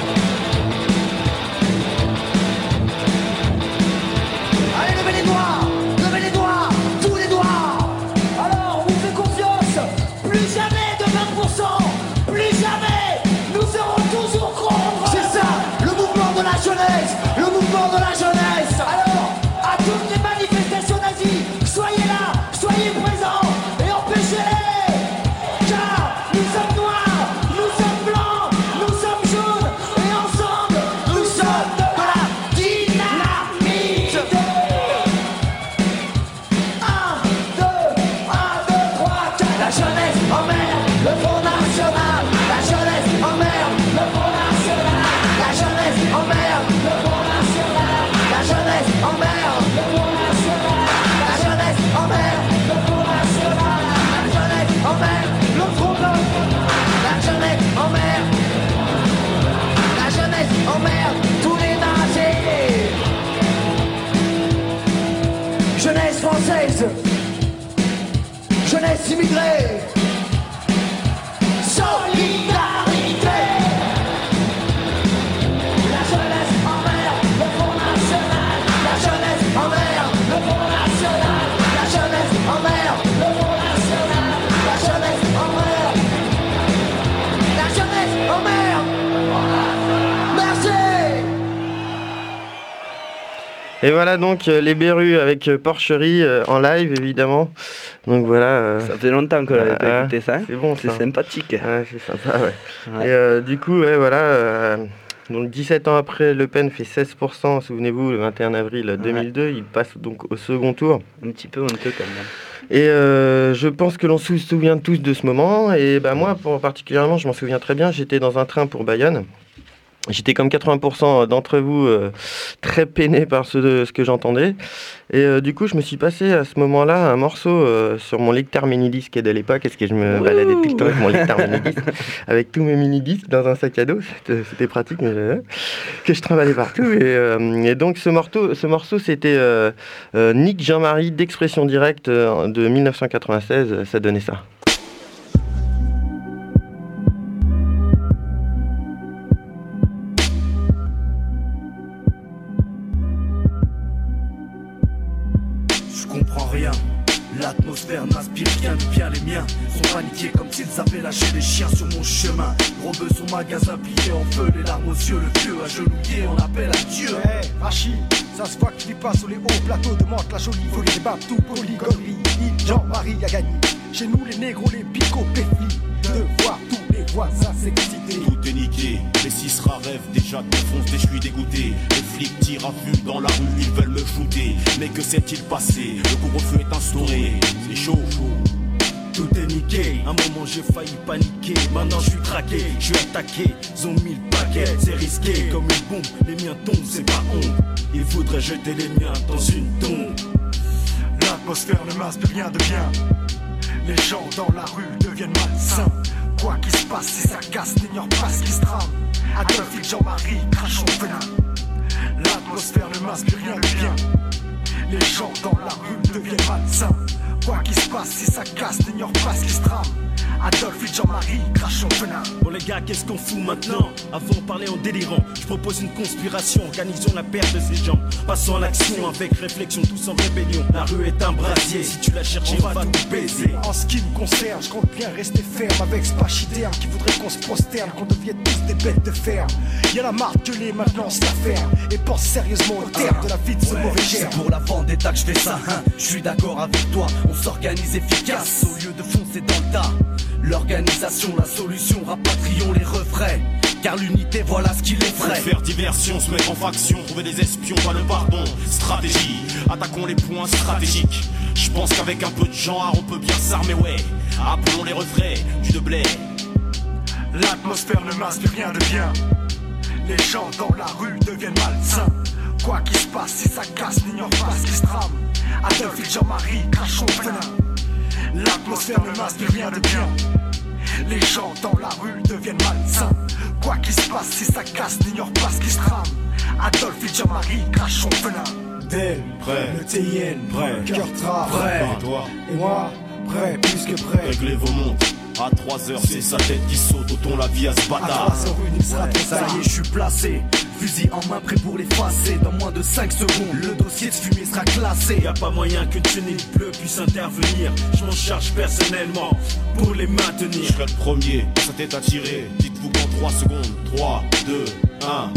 Allez, levez les doigts. Levez les doigts. Tous les doigts. Alors, on vous fait confiance. Plus jamais de vingt pour cent. Plus jamais. Nous serons toujours contre. C'est ça, le mouvement de la jeunesse. Le mouvement de la jeunesse. Alors, à toutes les manifestations nazies, soyez là, soyez présents et empêchez-les. Car nous sommes noirs, nous sommes blancs, nous sommes jaunes et ensemble, nous sommes de la dynamite. un, deux, un, deux, trois, quatre. La jeunesse emmerde le Front National. La jeunesse emmerde le Front National. La jeunesse emmerde le Front National. La jeunesse emmerde le Front National. La jeunesse emmerde le Front National. La jeunesse emmerde le Front Blanc. La jeunesse emmerde. La jeunesse emmerde tous les nazis. Jeunesse française. Jeunesse immigrée. Solidarité. La jeunesse emmerde le Front National. La jeunesse emmerde le Front National. La jeunesse emmerde le Front National. La jeunesse emmerde. La jeunesse emmerde. Merci. Et voilà donc euh, les Berus avec euh, Porcherie euh, en live évidemment. Donc voilà. euh, Ça fait longtemps que l'avait euh, pas euh, écouté ça. C'est bon, C'est ça. sympathique. Ouais, c'est sympa, ouais. Ouais. Et euh, du coup, ouais, voilà. euh, donc dix-sept ans après, Le Pen fait seize pour cent, souvenez-vous, le vingt et un avril deux mille deux. Il passe donc au second tour. Un petit peu honteux quand même. Et euh, je pense que l'on se souvient tous de ce moment. Et bah, moi, pour, particulièrement, je m'en souviens très bien. J'étais dans un train pour Bayonne. J'étais comme quatre-vingts pour cent d'entre vous euh, très peiné par ce, ce que j'entendais. Et euh, du coup, je me suis passé à ce moment-là un morceau euh, sur mon lecteur mini-disque de l'époque, parce que je me baladais tout le temps avec mon lecteur mini-disque, avec tous mes mini-disques dans un sac à dos. C'était, c'était pratique, mais euh, que je trimballais partout. Et, euh, et donc, ce morceau, ce morceau c'était euh, euh, Nick Jean-Marie d'Expression Directe euh, de dix-neuf cent quatre-vingt-seize. Ça donnait ça. Je comprends rien, l'atmosphère n'inspire rien de bien. Les miens sont paniqués comme s'ils avaient lâché des chiens sur mon chemin. Gros bœuf, son magasin plié en feu, les larmes aux yeux, le vieux agenouillé en appel à Dieu. Hey, Rachid, ça se voit que tu vis pas sur les hauts plateaux de Mantes, la jolie folie des Babtou, Polygonie, Jean-Marie a gagné. Chez nous les négros, les picots, péfis, de voir tous les voisins s'exciter. Tout est niqué, les six rares rêves déjà défoncent, et je suis dégoûté. Les flics tirent à vue dans la rue, ils veulent me shooter. Mais que s'est-il passé? Le couvre-feu est instauré, c'est chaud, chaud. Tout est niqué, un moment j'ai failli paniquer. Maintenant je suis traqué, je suis attaqué. Ils ont mis le paquet, c'est risqué. Comme une bombe, les miens tombent, c'est pas honte. Ils voudraient jeter les miens dans une tombe. L'atmosphère ne m'inspire rien de bien. Les gens dans la rue deviennent malsains. Quoi qu'il se passe, si ça casse, n'ignore pas ce qui se trame. Adolphe et Jean-Marie crachent au venin. L'atmosphère ne m'inspire rien de bien. Les gens dans la rue deviennent malsains. Quoi qu'il se passe, si ça casse, n'ignore pas ce qui se trame. Adolphe et Jean-Marie crachent au venin. Bon les gars, qu'est-ce qu'on fout maintenant? Avant de parler en délirant, je propose une conspiration. Organisons la perte de ces gens. Passons à l'action avec réflexion, tous en rébellion. La rue est un brasier, si tu la cherches, on va tout baiser. En ce qui me concerne, je compte bien rester ferme avec ce pachyderme qui voudrait qu'on se prosterne, qu'on devienne tous des bêtes de ferme. Y'a la marque que les maintenant se la ferme et pense sérieusement au terme de la vie de ce ouais, mauvais c'est germe. pour Pour la vendetta que je fais ça, hein. Je suis d'accord avec toi, on s'organise efficace au lieu de foncer dans le tas. L'organisation, la solution, rapatrions les refrains. Car l'unité, voilà ce qui les ferait. Faire diversion, se mettre en faction, trouver des espions, pas le pardon. Stratégie, attaquons les points stratégiques. Je pense qu'avec un peu de genre, on peut bien s'armer, ouais. Appelons les refrains du de blé. L'atmosphère ne m'inspire rien de bien. Les gens dans la rue deviennent malsains. Quoi qu'il se passe, si ça casse, n'ignore pas ce qui se trame. Adolphe et Jean-Marie crachent au venin. L'atmosphère ne m'inspire rien de bien. Les gens dans la rue deviennent malsains. Quoi qu'il se passe, si ça casse, n'ignore pas ce qui se trame. Adolphe et Jean-Marie crachent au venin. Del, prêt, le T I N, prêt, cœur trap, prêt, et toi, et moi, prêt, plus que prêt. Réglez vos montres. À trois heures, c'est sa tête qui saute, autant la vie à ce bâtard. À trois heures, une sera trop Ça y est, je suis placé. Fusil en main, prêt pour l'effacer. Dans moins de cinq secondes, le dossier de fumée sera classé. Y'a pas moyen que Tunic Bleu puisse intervenir. Je m'en charge personnellement pour les maintenir. Je serai le premier, sa tête à tirer. Dites-vous qu'en trois secondes, trois, deux, un.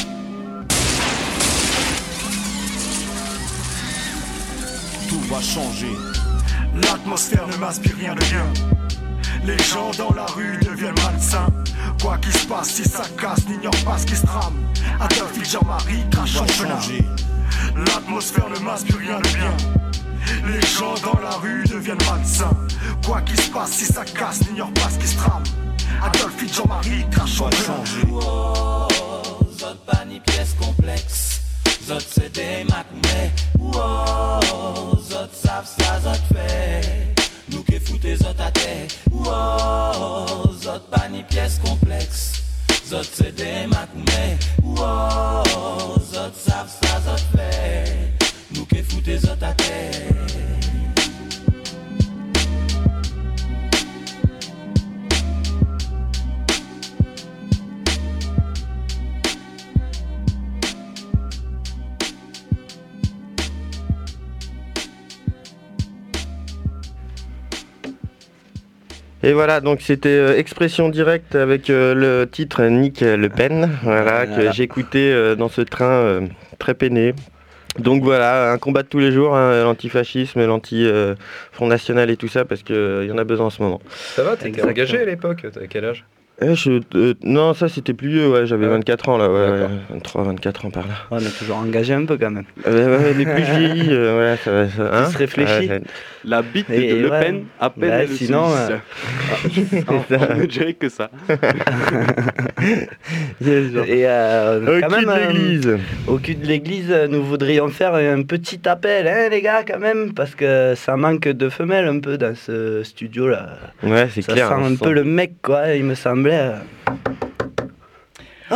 Tout va changer. L'atmosphère ne m'inspire rien de bien. Les gens dans la rue deviennent malsains. Quoi qu'il se passe, si ça casse, n'ignore pas ce qui se trame. Adolphe et Jean-Marie crachent au venin. L'atmosphère ne m'inspire rien de bien. Les gens dans la rue deviennent malsains. Quoi qu'il se passe, si ça casse, n'ignore pas ce qui se trame. Adolphe et Jean-Marie crachent au venin. Wow, zot pas ni pièce complexe. Zot c'est des macoumets. Wow, zot savent ça, zot fait. Nous qui foutez zot à terre. Wow, zot pas ni pièce complexe. Zot c'est des macoumets. Wow, zot savent ça, zot fait. Nous qui foutez zot à terre. Et voilà, donc c'était euh, Expression Directe avec euh, le titre Nick Le Pen, voilà, que Voilà. j'écoutais euh, dans ce train euh, très peiné. Donc voilà, un combat de tous les jours, hein, l'antifascisme, l'anti-Front euh, National et tout ça, parce qu'il euh, y en a besoin en ce moment. Ça va, t'étais Exactement. engagé à l'époque, t'avais quel âge? Eh, je, euh, non, ça c'était plus vieux, ouais, j'avais Ah. vingt-quatre ans là, ouais, D'accord. ouais, vingt-trois, vingt-quatre ans par là. On est toujours engagé un peu quand même. Euh, ouais, ouais, les plus vieillis, euh, voilà, ça va. Ça, hein, Qui se réfléchit. Ouais, La bite Et- de et Le ouais. Pen, à peine Bah, elle sinon, se euh, glisse. On ne dirait que ça. yes, genre. Et euh, Au quand cul même, de euh, l'église. au cul de l'église, euh, nous voudrions faire un petit appel, hein, les gars, quand même, parce que ça manque de femelles un peu dans ce studio-là. Ouais, c'est Ça clair. sent on un sent. peu le mec, quoi, il me semblait. euh. Oh,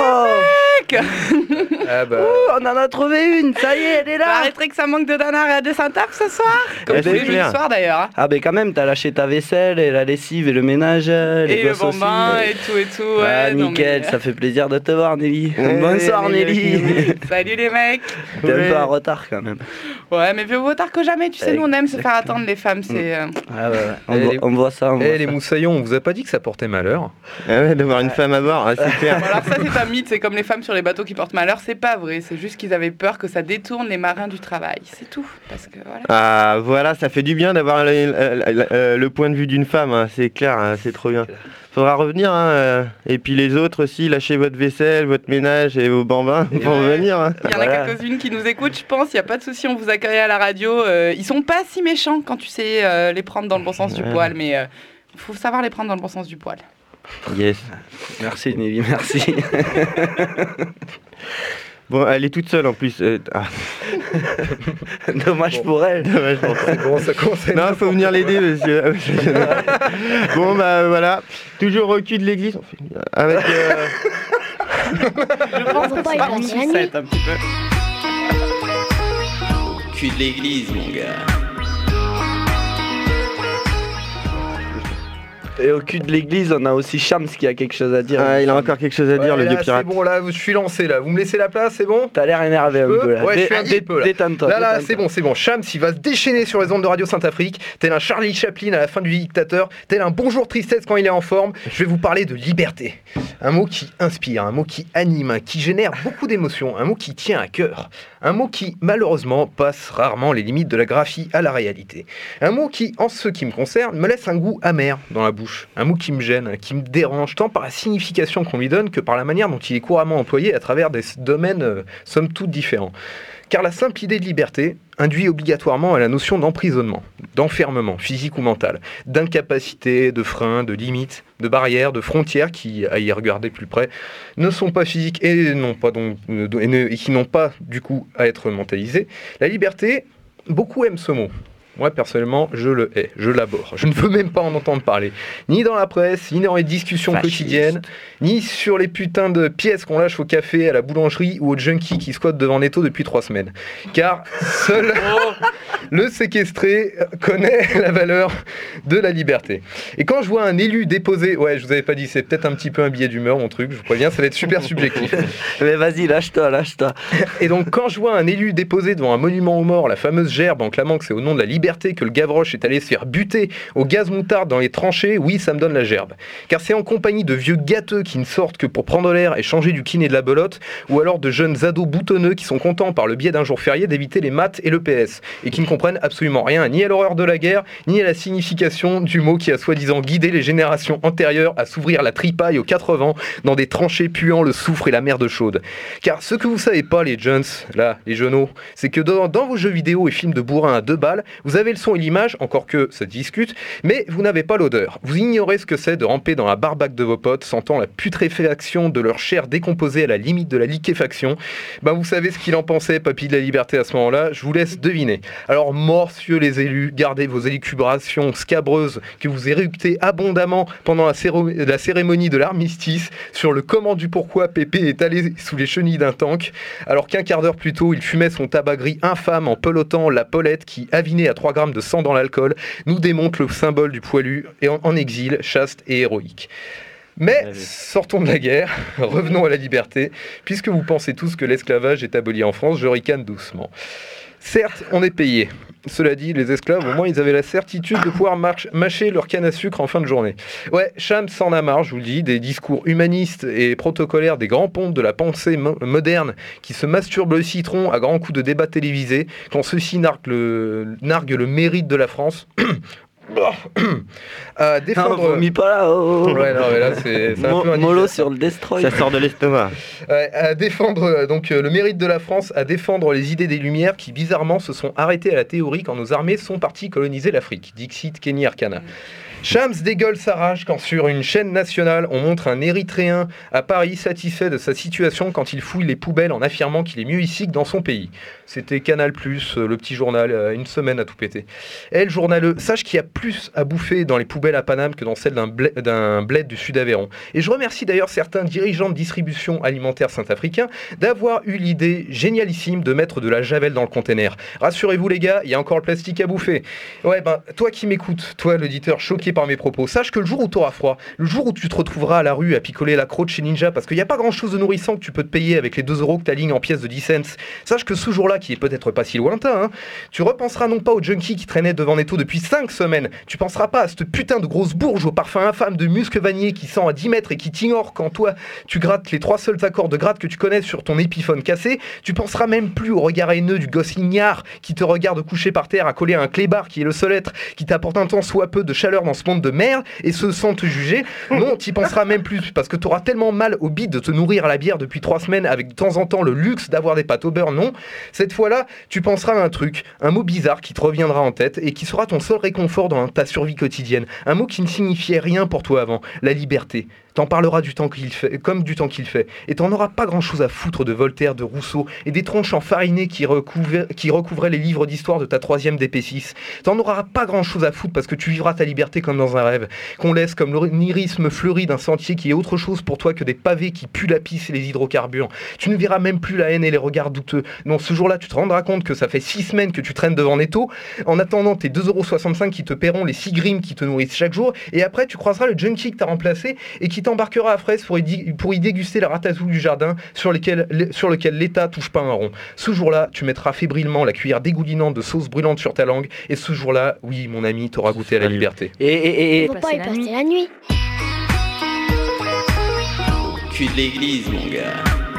Ah bah. Ouh, on en a trouvé une, ça y est, elle est là. Arrêtez que ça manque de danard et de Saint-Arc ce soir. Comme Eh, tous c'est les clair. soirs d'ailleurs. hein. Ah ben quand même, t'as lâché ta vaisselle et la lessive et le ménage, euh, les Et le gosses aussi. bambin et tout et tout. Ouais, Ah non, nickel, mais- ça fait plaisir de te voir Nelly. Ouais, Bonsoir Nelly. Nelly. Salut les mecs. T'es un Ouais. peu en retard quand même. Ouais, mais mieux vaut tard que jamais. Tu sais, nous on aime se faire Exactement. attendre les femmes. C'est. euh, Ah ouais, ouais. On, Eh, voit, les- on voit ça. On Eh voit les ça. moussaillons, on vous a pas dit que ça portait malheur? Ah ouais, d'avoir une femme à bord, ah, c'est clair. Bon, alors ça c'est un mythe. C'est comme les femmes sur les bateaux qui portent malheur. C'est pas vrai. C'est juste qu'ils avaient peur que ça détourne les marins du travail. C'est tout. Parce que voilà. Ah voilà, ça fait du bien d'avoir le, le- le- le point de vue d'une femme, hein, c'est clair, hein, c'est trop bien. Faudra revenir, hein, euh, et puis les autres aussi, lâchez votre vaisselle, votre ménage et vos bambins pour Ouais. revenir. Hein. Il y en a Voilà. quelques-unes qui nous écoutent, je pense. Il n'y a pas de souci, on vous accueille à la radio. Euh, ils sont pas si méchants quand tu sais euh, les prendre dans le bon sens du Ouais. poil, mais il faut savoir les prendre dans le bon sens du poil. Yes. Merci Nelly, merci. Bon, elle est toute seule en plus. euh, ah. Dommage pour elle. Dommage pour ça. Comment ça commence à Non, il faut venir l'aider, monsieur. Bon, bah voilà, toujours au cul de l'église. on fait- Avec. euh, Je pense Faut que pas c'est y pas passer une la nuit. sucette un petit peu. Cul de l'église, mon gars. Et au cul de l'église, on a aussi Shams qui a quelque chose à dire. Ah, il a encore quelque chose à dire, Ouais, le vieux là, pirate. C'est bon, là, je suis lancé, là. Vous me laissez la place, c'est bon? T'as l'air énervé un Je peux peu là. Ouais, Dé- je suis un dé- petit peu là. Détends-toi. Là, là, détends-toi. c'est bon, c'est bon. Shams, il va se déchaîner sur les ondes de Radio Saint-Afrique, tel un Charlie Chaplin à la fin du Dictateur, tel un Bonjour Tristesse quand il est en forme. Je vais vous parler de liberté. Un mot qui inspire, un mot qui anime, qui génère beaucoup d'émotions, un mot qui tient à cœur. Un mot qui, malheureusement, passe rarement les limites de la graphie à la réalité. Un mot qui, en ce qui me concerne, me laisse un goût amer dans la bouche. Un mot qui me gêne, qui me dérange, tant par la signification qu'on lui donne que par la manière dont il est couramment employé à travers des domaines, euh, somme toute, différents. Car la simple idée de liberté induit obligatoirement à la notion d'emprisonnement, d'enfermement, physique ou mental, d'incapacité, de frein, de limite, de barrières, de frontières qui, à y regarder plus près, ne sont pas physiques et, non pas donc, et, ne, et qui n'ont pas, du coup, à être mentalisées. La liberté, beaucoup aiment ce mot. Moi, personnellement, je le hais, je l'abhorre. Je ne veux même pas en entendre parler. Ni dans la presse, ni dans les discussions Fasciste. quotidiennes, ni sur les putains de pièces qu'on lâche au café, à la boulangerie ou aux junkies qui squattent devant Netto depuis trois semaines. Car seul le séquestré connaît la valeur de la liberté. Et quand je vois un élu déposer... Ouais, je vous avais pas dit, c'est peut-être un petit peu un billet d'humeur, mon truc, je vous préviens, ça va être super subjectif. Mais vas-y, lâche-toi, lâche-toi. Et donc, quand je vois un élu déposer devant un monument aux morts la fameuse gerbe en clamant que c'est au nom de la liberté que le Gavroche est allé se faire buter au gaz moutarde dans les tranchées, oui, ça me donne la gerbe. Car c'est en compagnie de vieux gâteux qui ne sortent que pour prendre l'air et changer du kiné de la belote, ou alors de jeunes ados boutonneux qui sont contents par le biais d'un jour férié d'éviter les maths et le P S, et qui ne comprennent absolument rien, ni à l'horreur de la guerre, ni à la signification du mot qui a soi-disant guidé les générations antérieures à s'ouvrir la tripaille aux quatre vents dans des tranchées puant le soufre et la merde chaude. Car ce que vous savez pas, les jeunes, là, les jeuneaux, c'est que dans, dans vos jeux vidéo et films de bourrin à deux balles, vous avez le son et l'image, encore que ça discute, mais vous n'avez pas l'odeur. Vous ignorez ce que c'est de ramper dans la barbaque de vos potes, sentant la putréfaction de leur chair décomposée à la limite de la liquéfaction. Ben vous savez ce qu'il en pensait, papy de la liberté, à ce moment-là, je vous laisse deviner. Alors, morcieux les élus, gardez vos élucubrations scabreuses que vous éructez abondamment pendant la, céro- la cérémonie de l'armistice sur le comment du pourquoi Pépé est allé sous les chenilles d'un tank, alors qu'un quart d'heure plus tôt, il fumait son tabac gris infâme en pelotant la Paulette qui, avinée à trois grammes de sang dans l'alcool, nous démontre le symbole du poilu et en, en exil, chaste et héroïque. Mais sortons de la guerre, revenons à la liberté, puisque vous pensez tous que l'esclavage est aboli en France, je ricane doucement. Certes, on est payé. Cela dit, les esclaves, au moins, ils avaient la certitude de pouvoir march- mâcher leur canne à sucre en fin de journée. Ouais, Shams s'en a marre, je vous le dis, des discours humanistes et protocolaires des grands pontes de la pensée mo- moderne qui se masturbent le citron à grands coups de débats télévisés, quand ceux-ci narguent le, narguent le mérite de la France. à défendre... Non, vomis pas là. Oh. Ouais, non, mais là, c'est, c'est un Mo- peu un mollo sur le destroy. Ça sort de l'estomac. Ouais, à défendre euh, donc euh, le mérite de la France, à défendre les idées des Lumières qui bizarrement se sont arrêtées à la théorie quand nos armées sont parties coloniser l'Afrique. Dixit Kenny Arcana. Shams dégueule sa rage quand sur une chaîne nationale on montre un Érythréen à Paris satisfait de sa situation quand il fouille les poubelles en affirmant qu'il est mieux ici que dans son pays. C'était Canal+, euh, le petit journal, euh, une semaine à tout péter. Et le journaleux, sache qu'il y a plus à bouffer dans les poubelles à Paname que dans celles d'un, bled, d'un bled du Sud-Aveyron. Et je remercie d'ailleurs certains dirigeants de distribution alimentaire saint-africains d'avoir eu l'idée génialissime de mettre de la javel dans le container. Rassurez-vous les gars, il y a encore le plastique à bouffer. Ouais ben, toi qui m'écoutes, toi l'auditeur choqué par mes propos, sache que le jour où tu auras froid, le jour où tu te retrouveras à la rue à picoler la crotte chez Ninja parce qu'il n'y a pas grand chose de nourrissant que tu peux te payer avec les deux euros que t'alignes en pièces de dix cents, sache que ce jour-là, qui est peut-être pas si lointain, hein, tu repenseras non pas aux junkies qui traînaient devant Netto depuis cinq semaines, tu penseras pas à cette putain de grosse bourge au parfum infâme de musc vanillé qui sent à dix mètres et qui t'ignore quand toi tu grattes les trois seuls accords de gratte que tu connais sur ton épiphone cassé, tu penseras même plus au regard haineux du gosse ignare qui te regarde couché par terre à coller à un clébard qui est le seul être qui t'apporte un temps soit peu de chaleur dans ce monde de merde et ce sans te juger. Non, t'y penseras même plus parce que t'auras tellement mal au bide de te nourrir à la bière depuis trois semaines avec de temps en temps le luxe d'avoir des pâtes au beurre. Non, cette fois-là, tu penseras à un truc, un mot bizarre qui te reviendra en tête et qui sera ton seul réconfort dans ta survie quotidienne. Un mot qui ne signifiait rien pour toi avant, la liberté. T'en parleras du temps qu'il fait, comme du temps qu'il fait. Et t'en auras pas grand-chose à foutre de Voltaire, de Rousseau et des tronches enfarinées qui, recouvraient, qui recouvraient les livres d'histoire de ta troisième D P six. T'en auras pas grand-chose à foutre parce que tu vivras ta liberté comme dans un rêve, qu'on laisse comme l'onirisme fleuri d'un sentier qui est autre chose pour toi que des pavés qui puent la pisse et les hydrocarbures. Tu ne verras même plus la haine et les regards douteux. Non, ce jour-là, tu te rendras compte que ça fait six semaines que tu traînes devant Netto, en attendant tes deux euros soixante-cinq qui te paieront les six grimes qui te nourrissent chaque jour, et après tu croiseras le junkie que t'as remplacé et qui t'embarquera à Fraise pour y, di- pour y déguster la ratatouille du jardin sur, lesquels, le- sur lequel l'État touche pas un rond. Ce jour-là, tu mettras fébrilement la cuillère dégoulinante de sauce brûlante sur ta langue, et ce jour-là, oui, mon ami, t'auras goûté à la liberté. Et, et, et... On peut pas y passer la nuit. Cul de l'église, mon gars.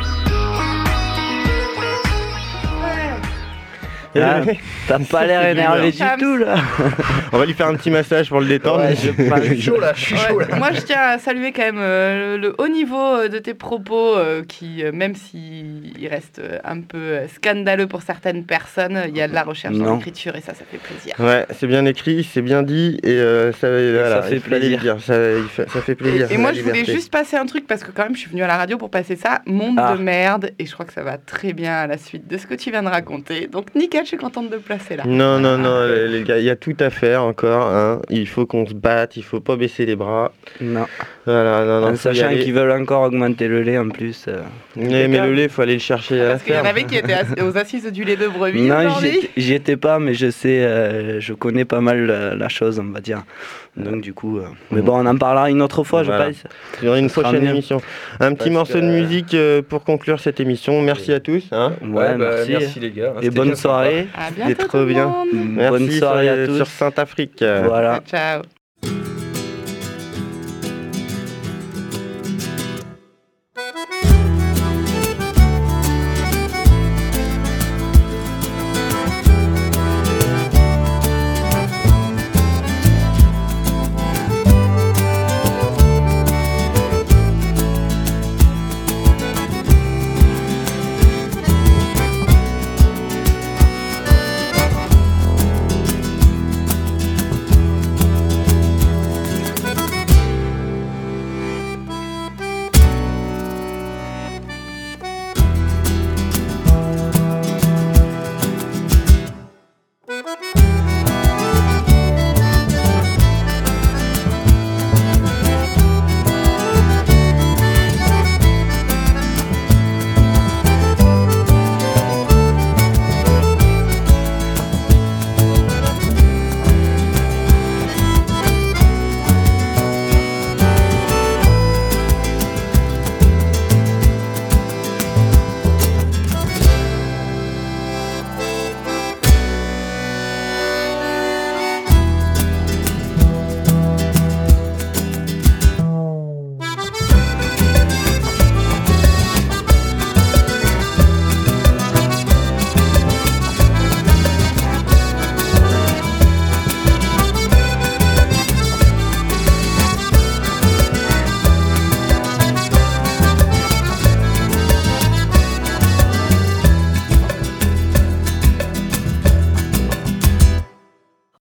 Ah, t'as pas l'air énervé du tout là. On va lui faire un petit massage pour le détendre. Ouais, je suis chaud là, je suis chaud là. Moi, je tiens à saluer quand même euh, le, le haut niveau de tes propos, euh, qui, euh, même s'il reste un peu scandaleux pour certaines personnes, il y a de la recherche Non. dans l'écriture et ça, ça fait plaisir. Ouais, c'est bien écrit, c'est bien dit et euh, ça, voilà, ça fait il fallait plaisir. le dire, ça, il fa- ça fait plaisir. Et la moi, je voulais liberté. juste passer un truc parce que quand même, je suis venue à la radio pour passer ça, monde Ah. de merde, et je crois que ça va très bien à la suite de ce que tu viens de raconter. Donc nickel, je suis contente de le placer là. Non, non, non, les, les gars, il y a tout à faire encore. Hein. Il faut qu'on se batte, il faut pas baisser les bras. Non. Voilà, non, non. En faut y sachant aller. qu'ils veulent encore augmenter le lait en plus. euh. Mais, mais le lait, il faut aller le chercher à la Parce qu'il y en ferme. avait qui étaient assis- aux assises du lait de brebis Non, j'y aujourd'hui. étais- j'y étais pas, mais je sais, euh, je connais pas mal la, la chose, on va dire. Donc du coup, euh, mais bon, on en parlera une autre fois, Voilà. je pense. Il y aura une Ce sera prochaine mieux. émission. Un petit Parce morceau que- de musique euh, pour conclure cette émission. Merci à tous. Hein. Ouais, merci. merci les gars. Et bonne soirée. À C'était bientôt tout trop le bien. monde. Merci Bonne soirée sur, à tous. sur Saint-Afrique. Voilà. Ciao.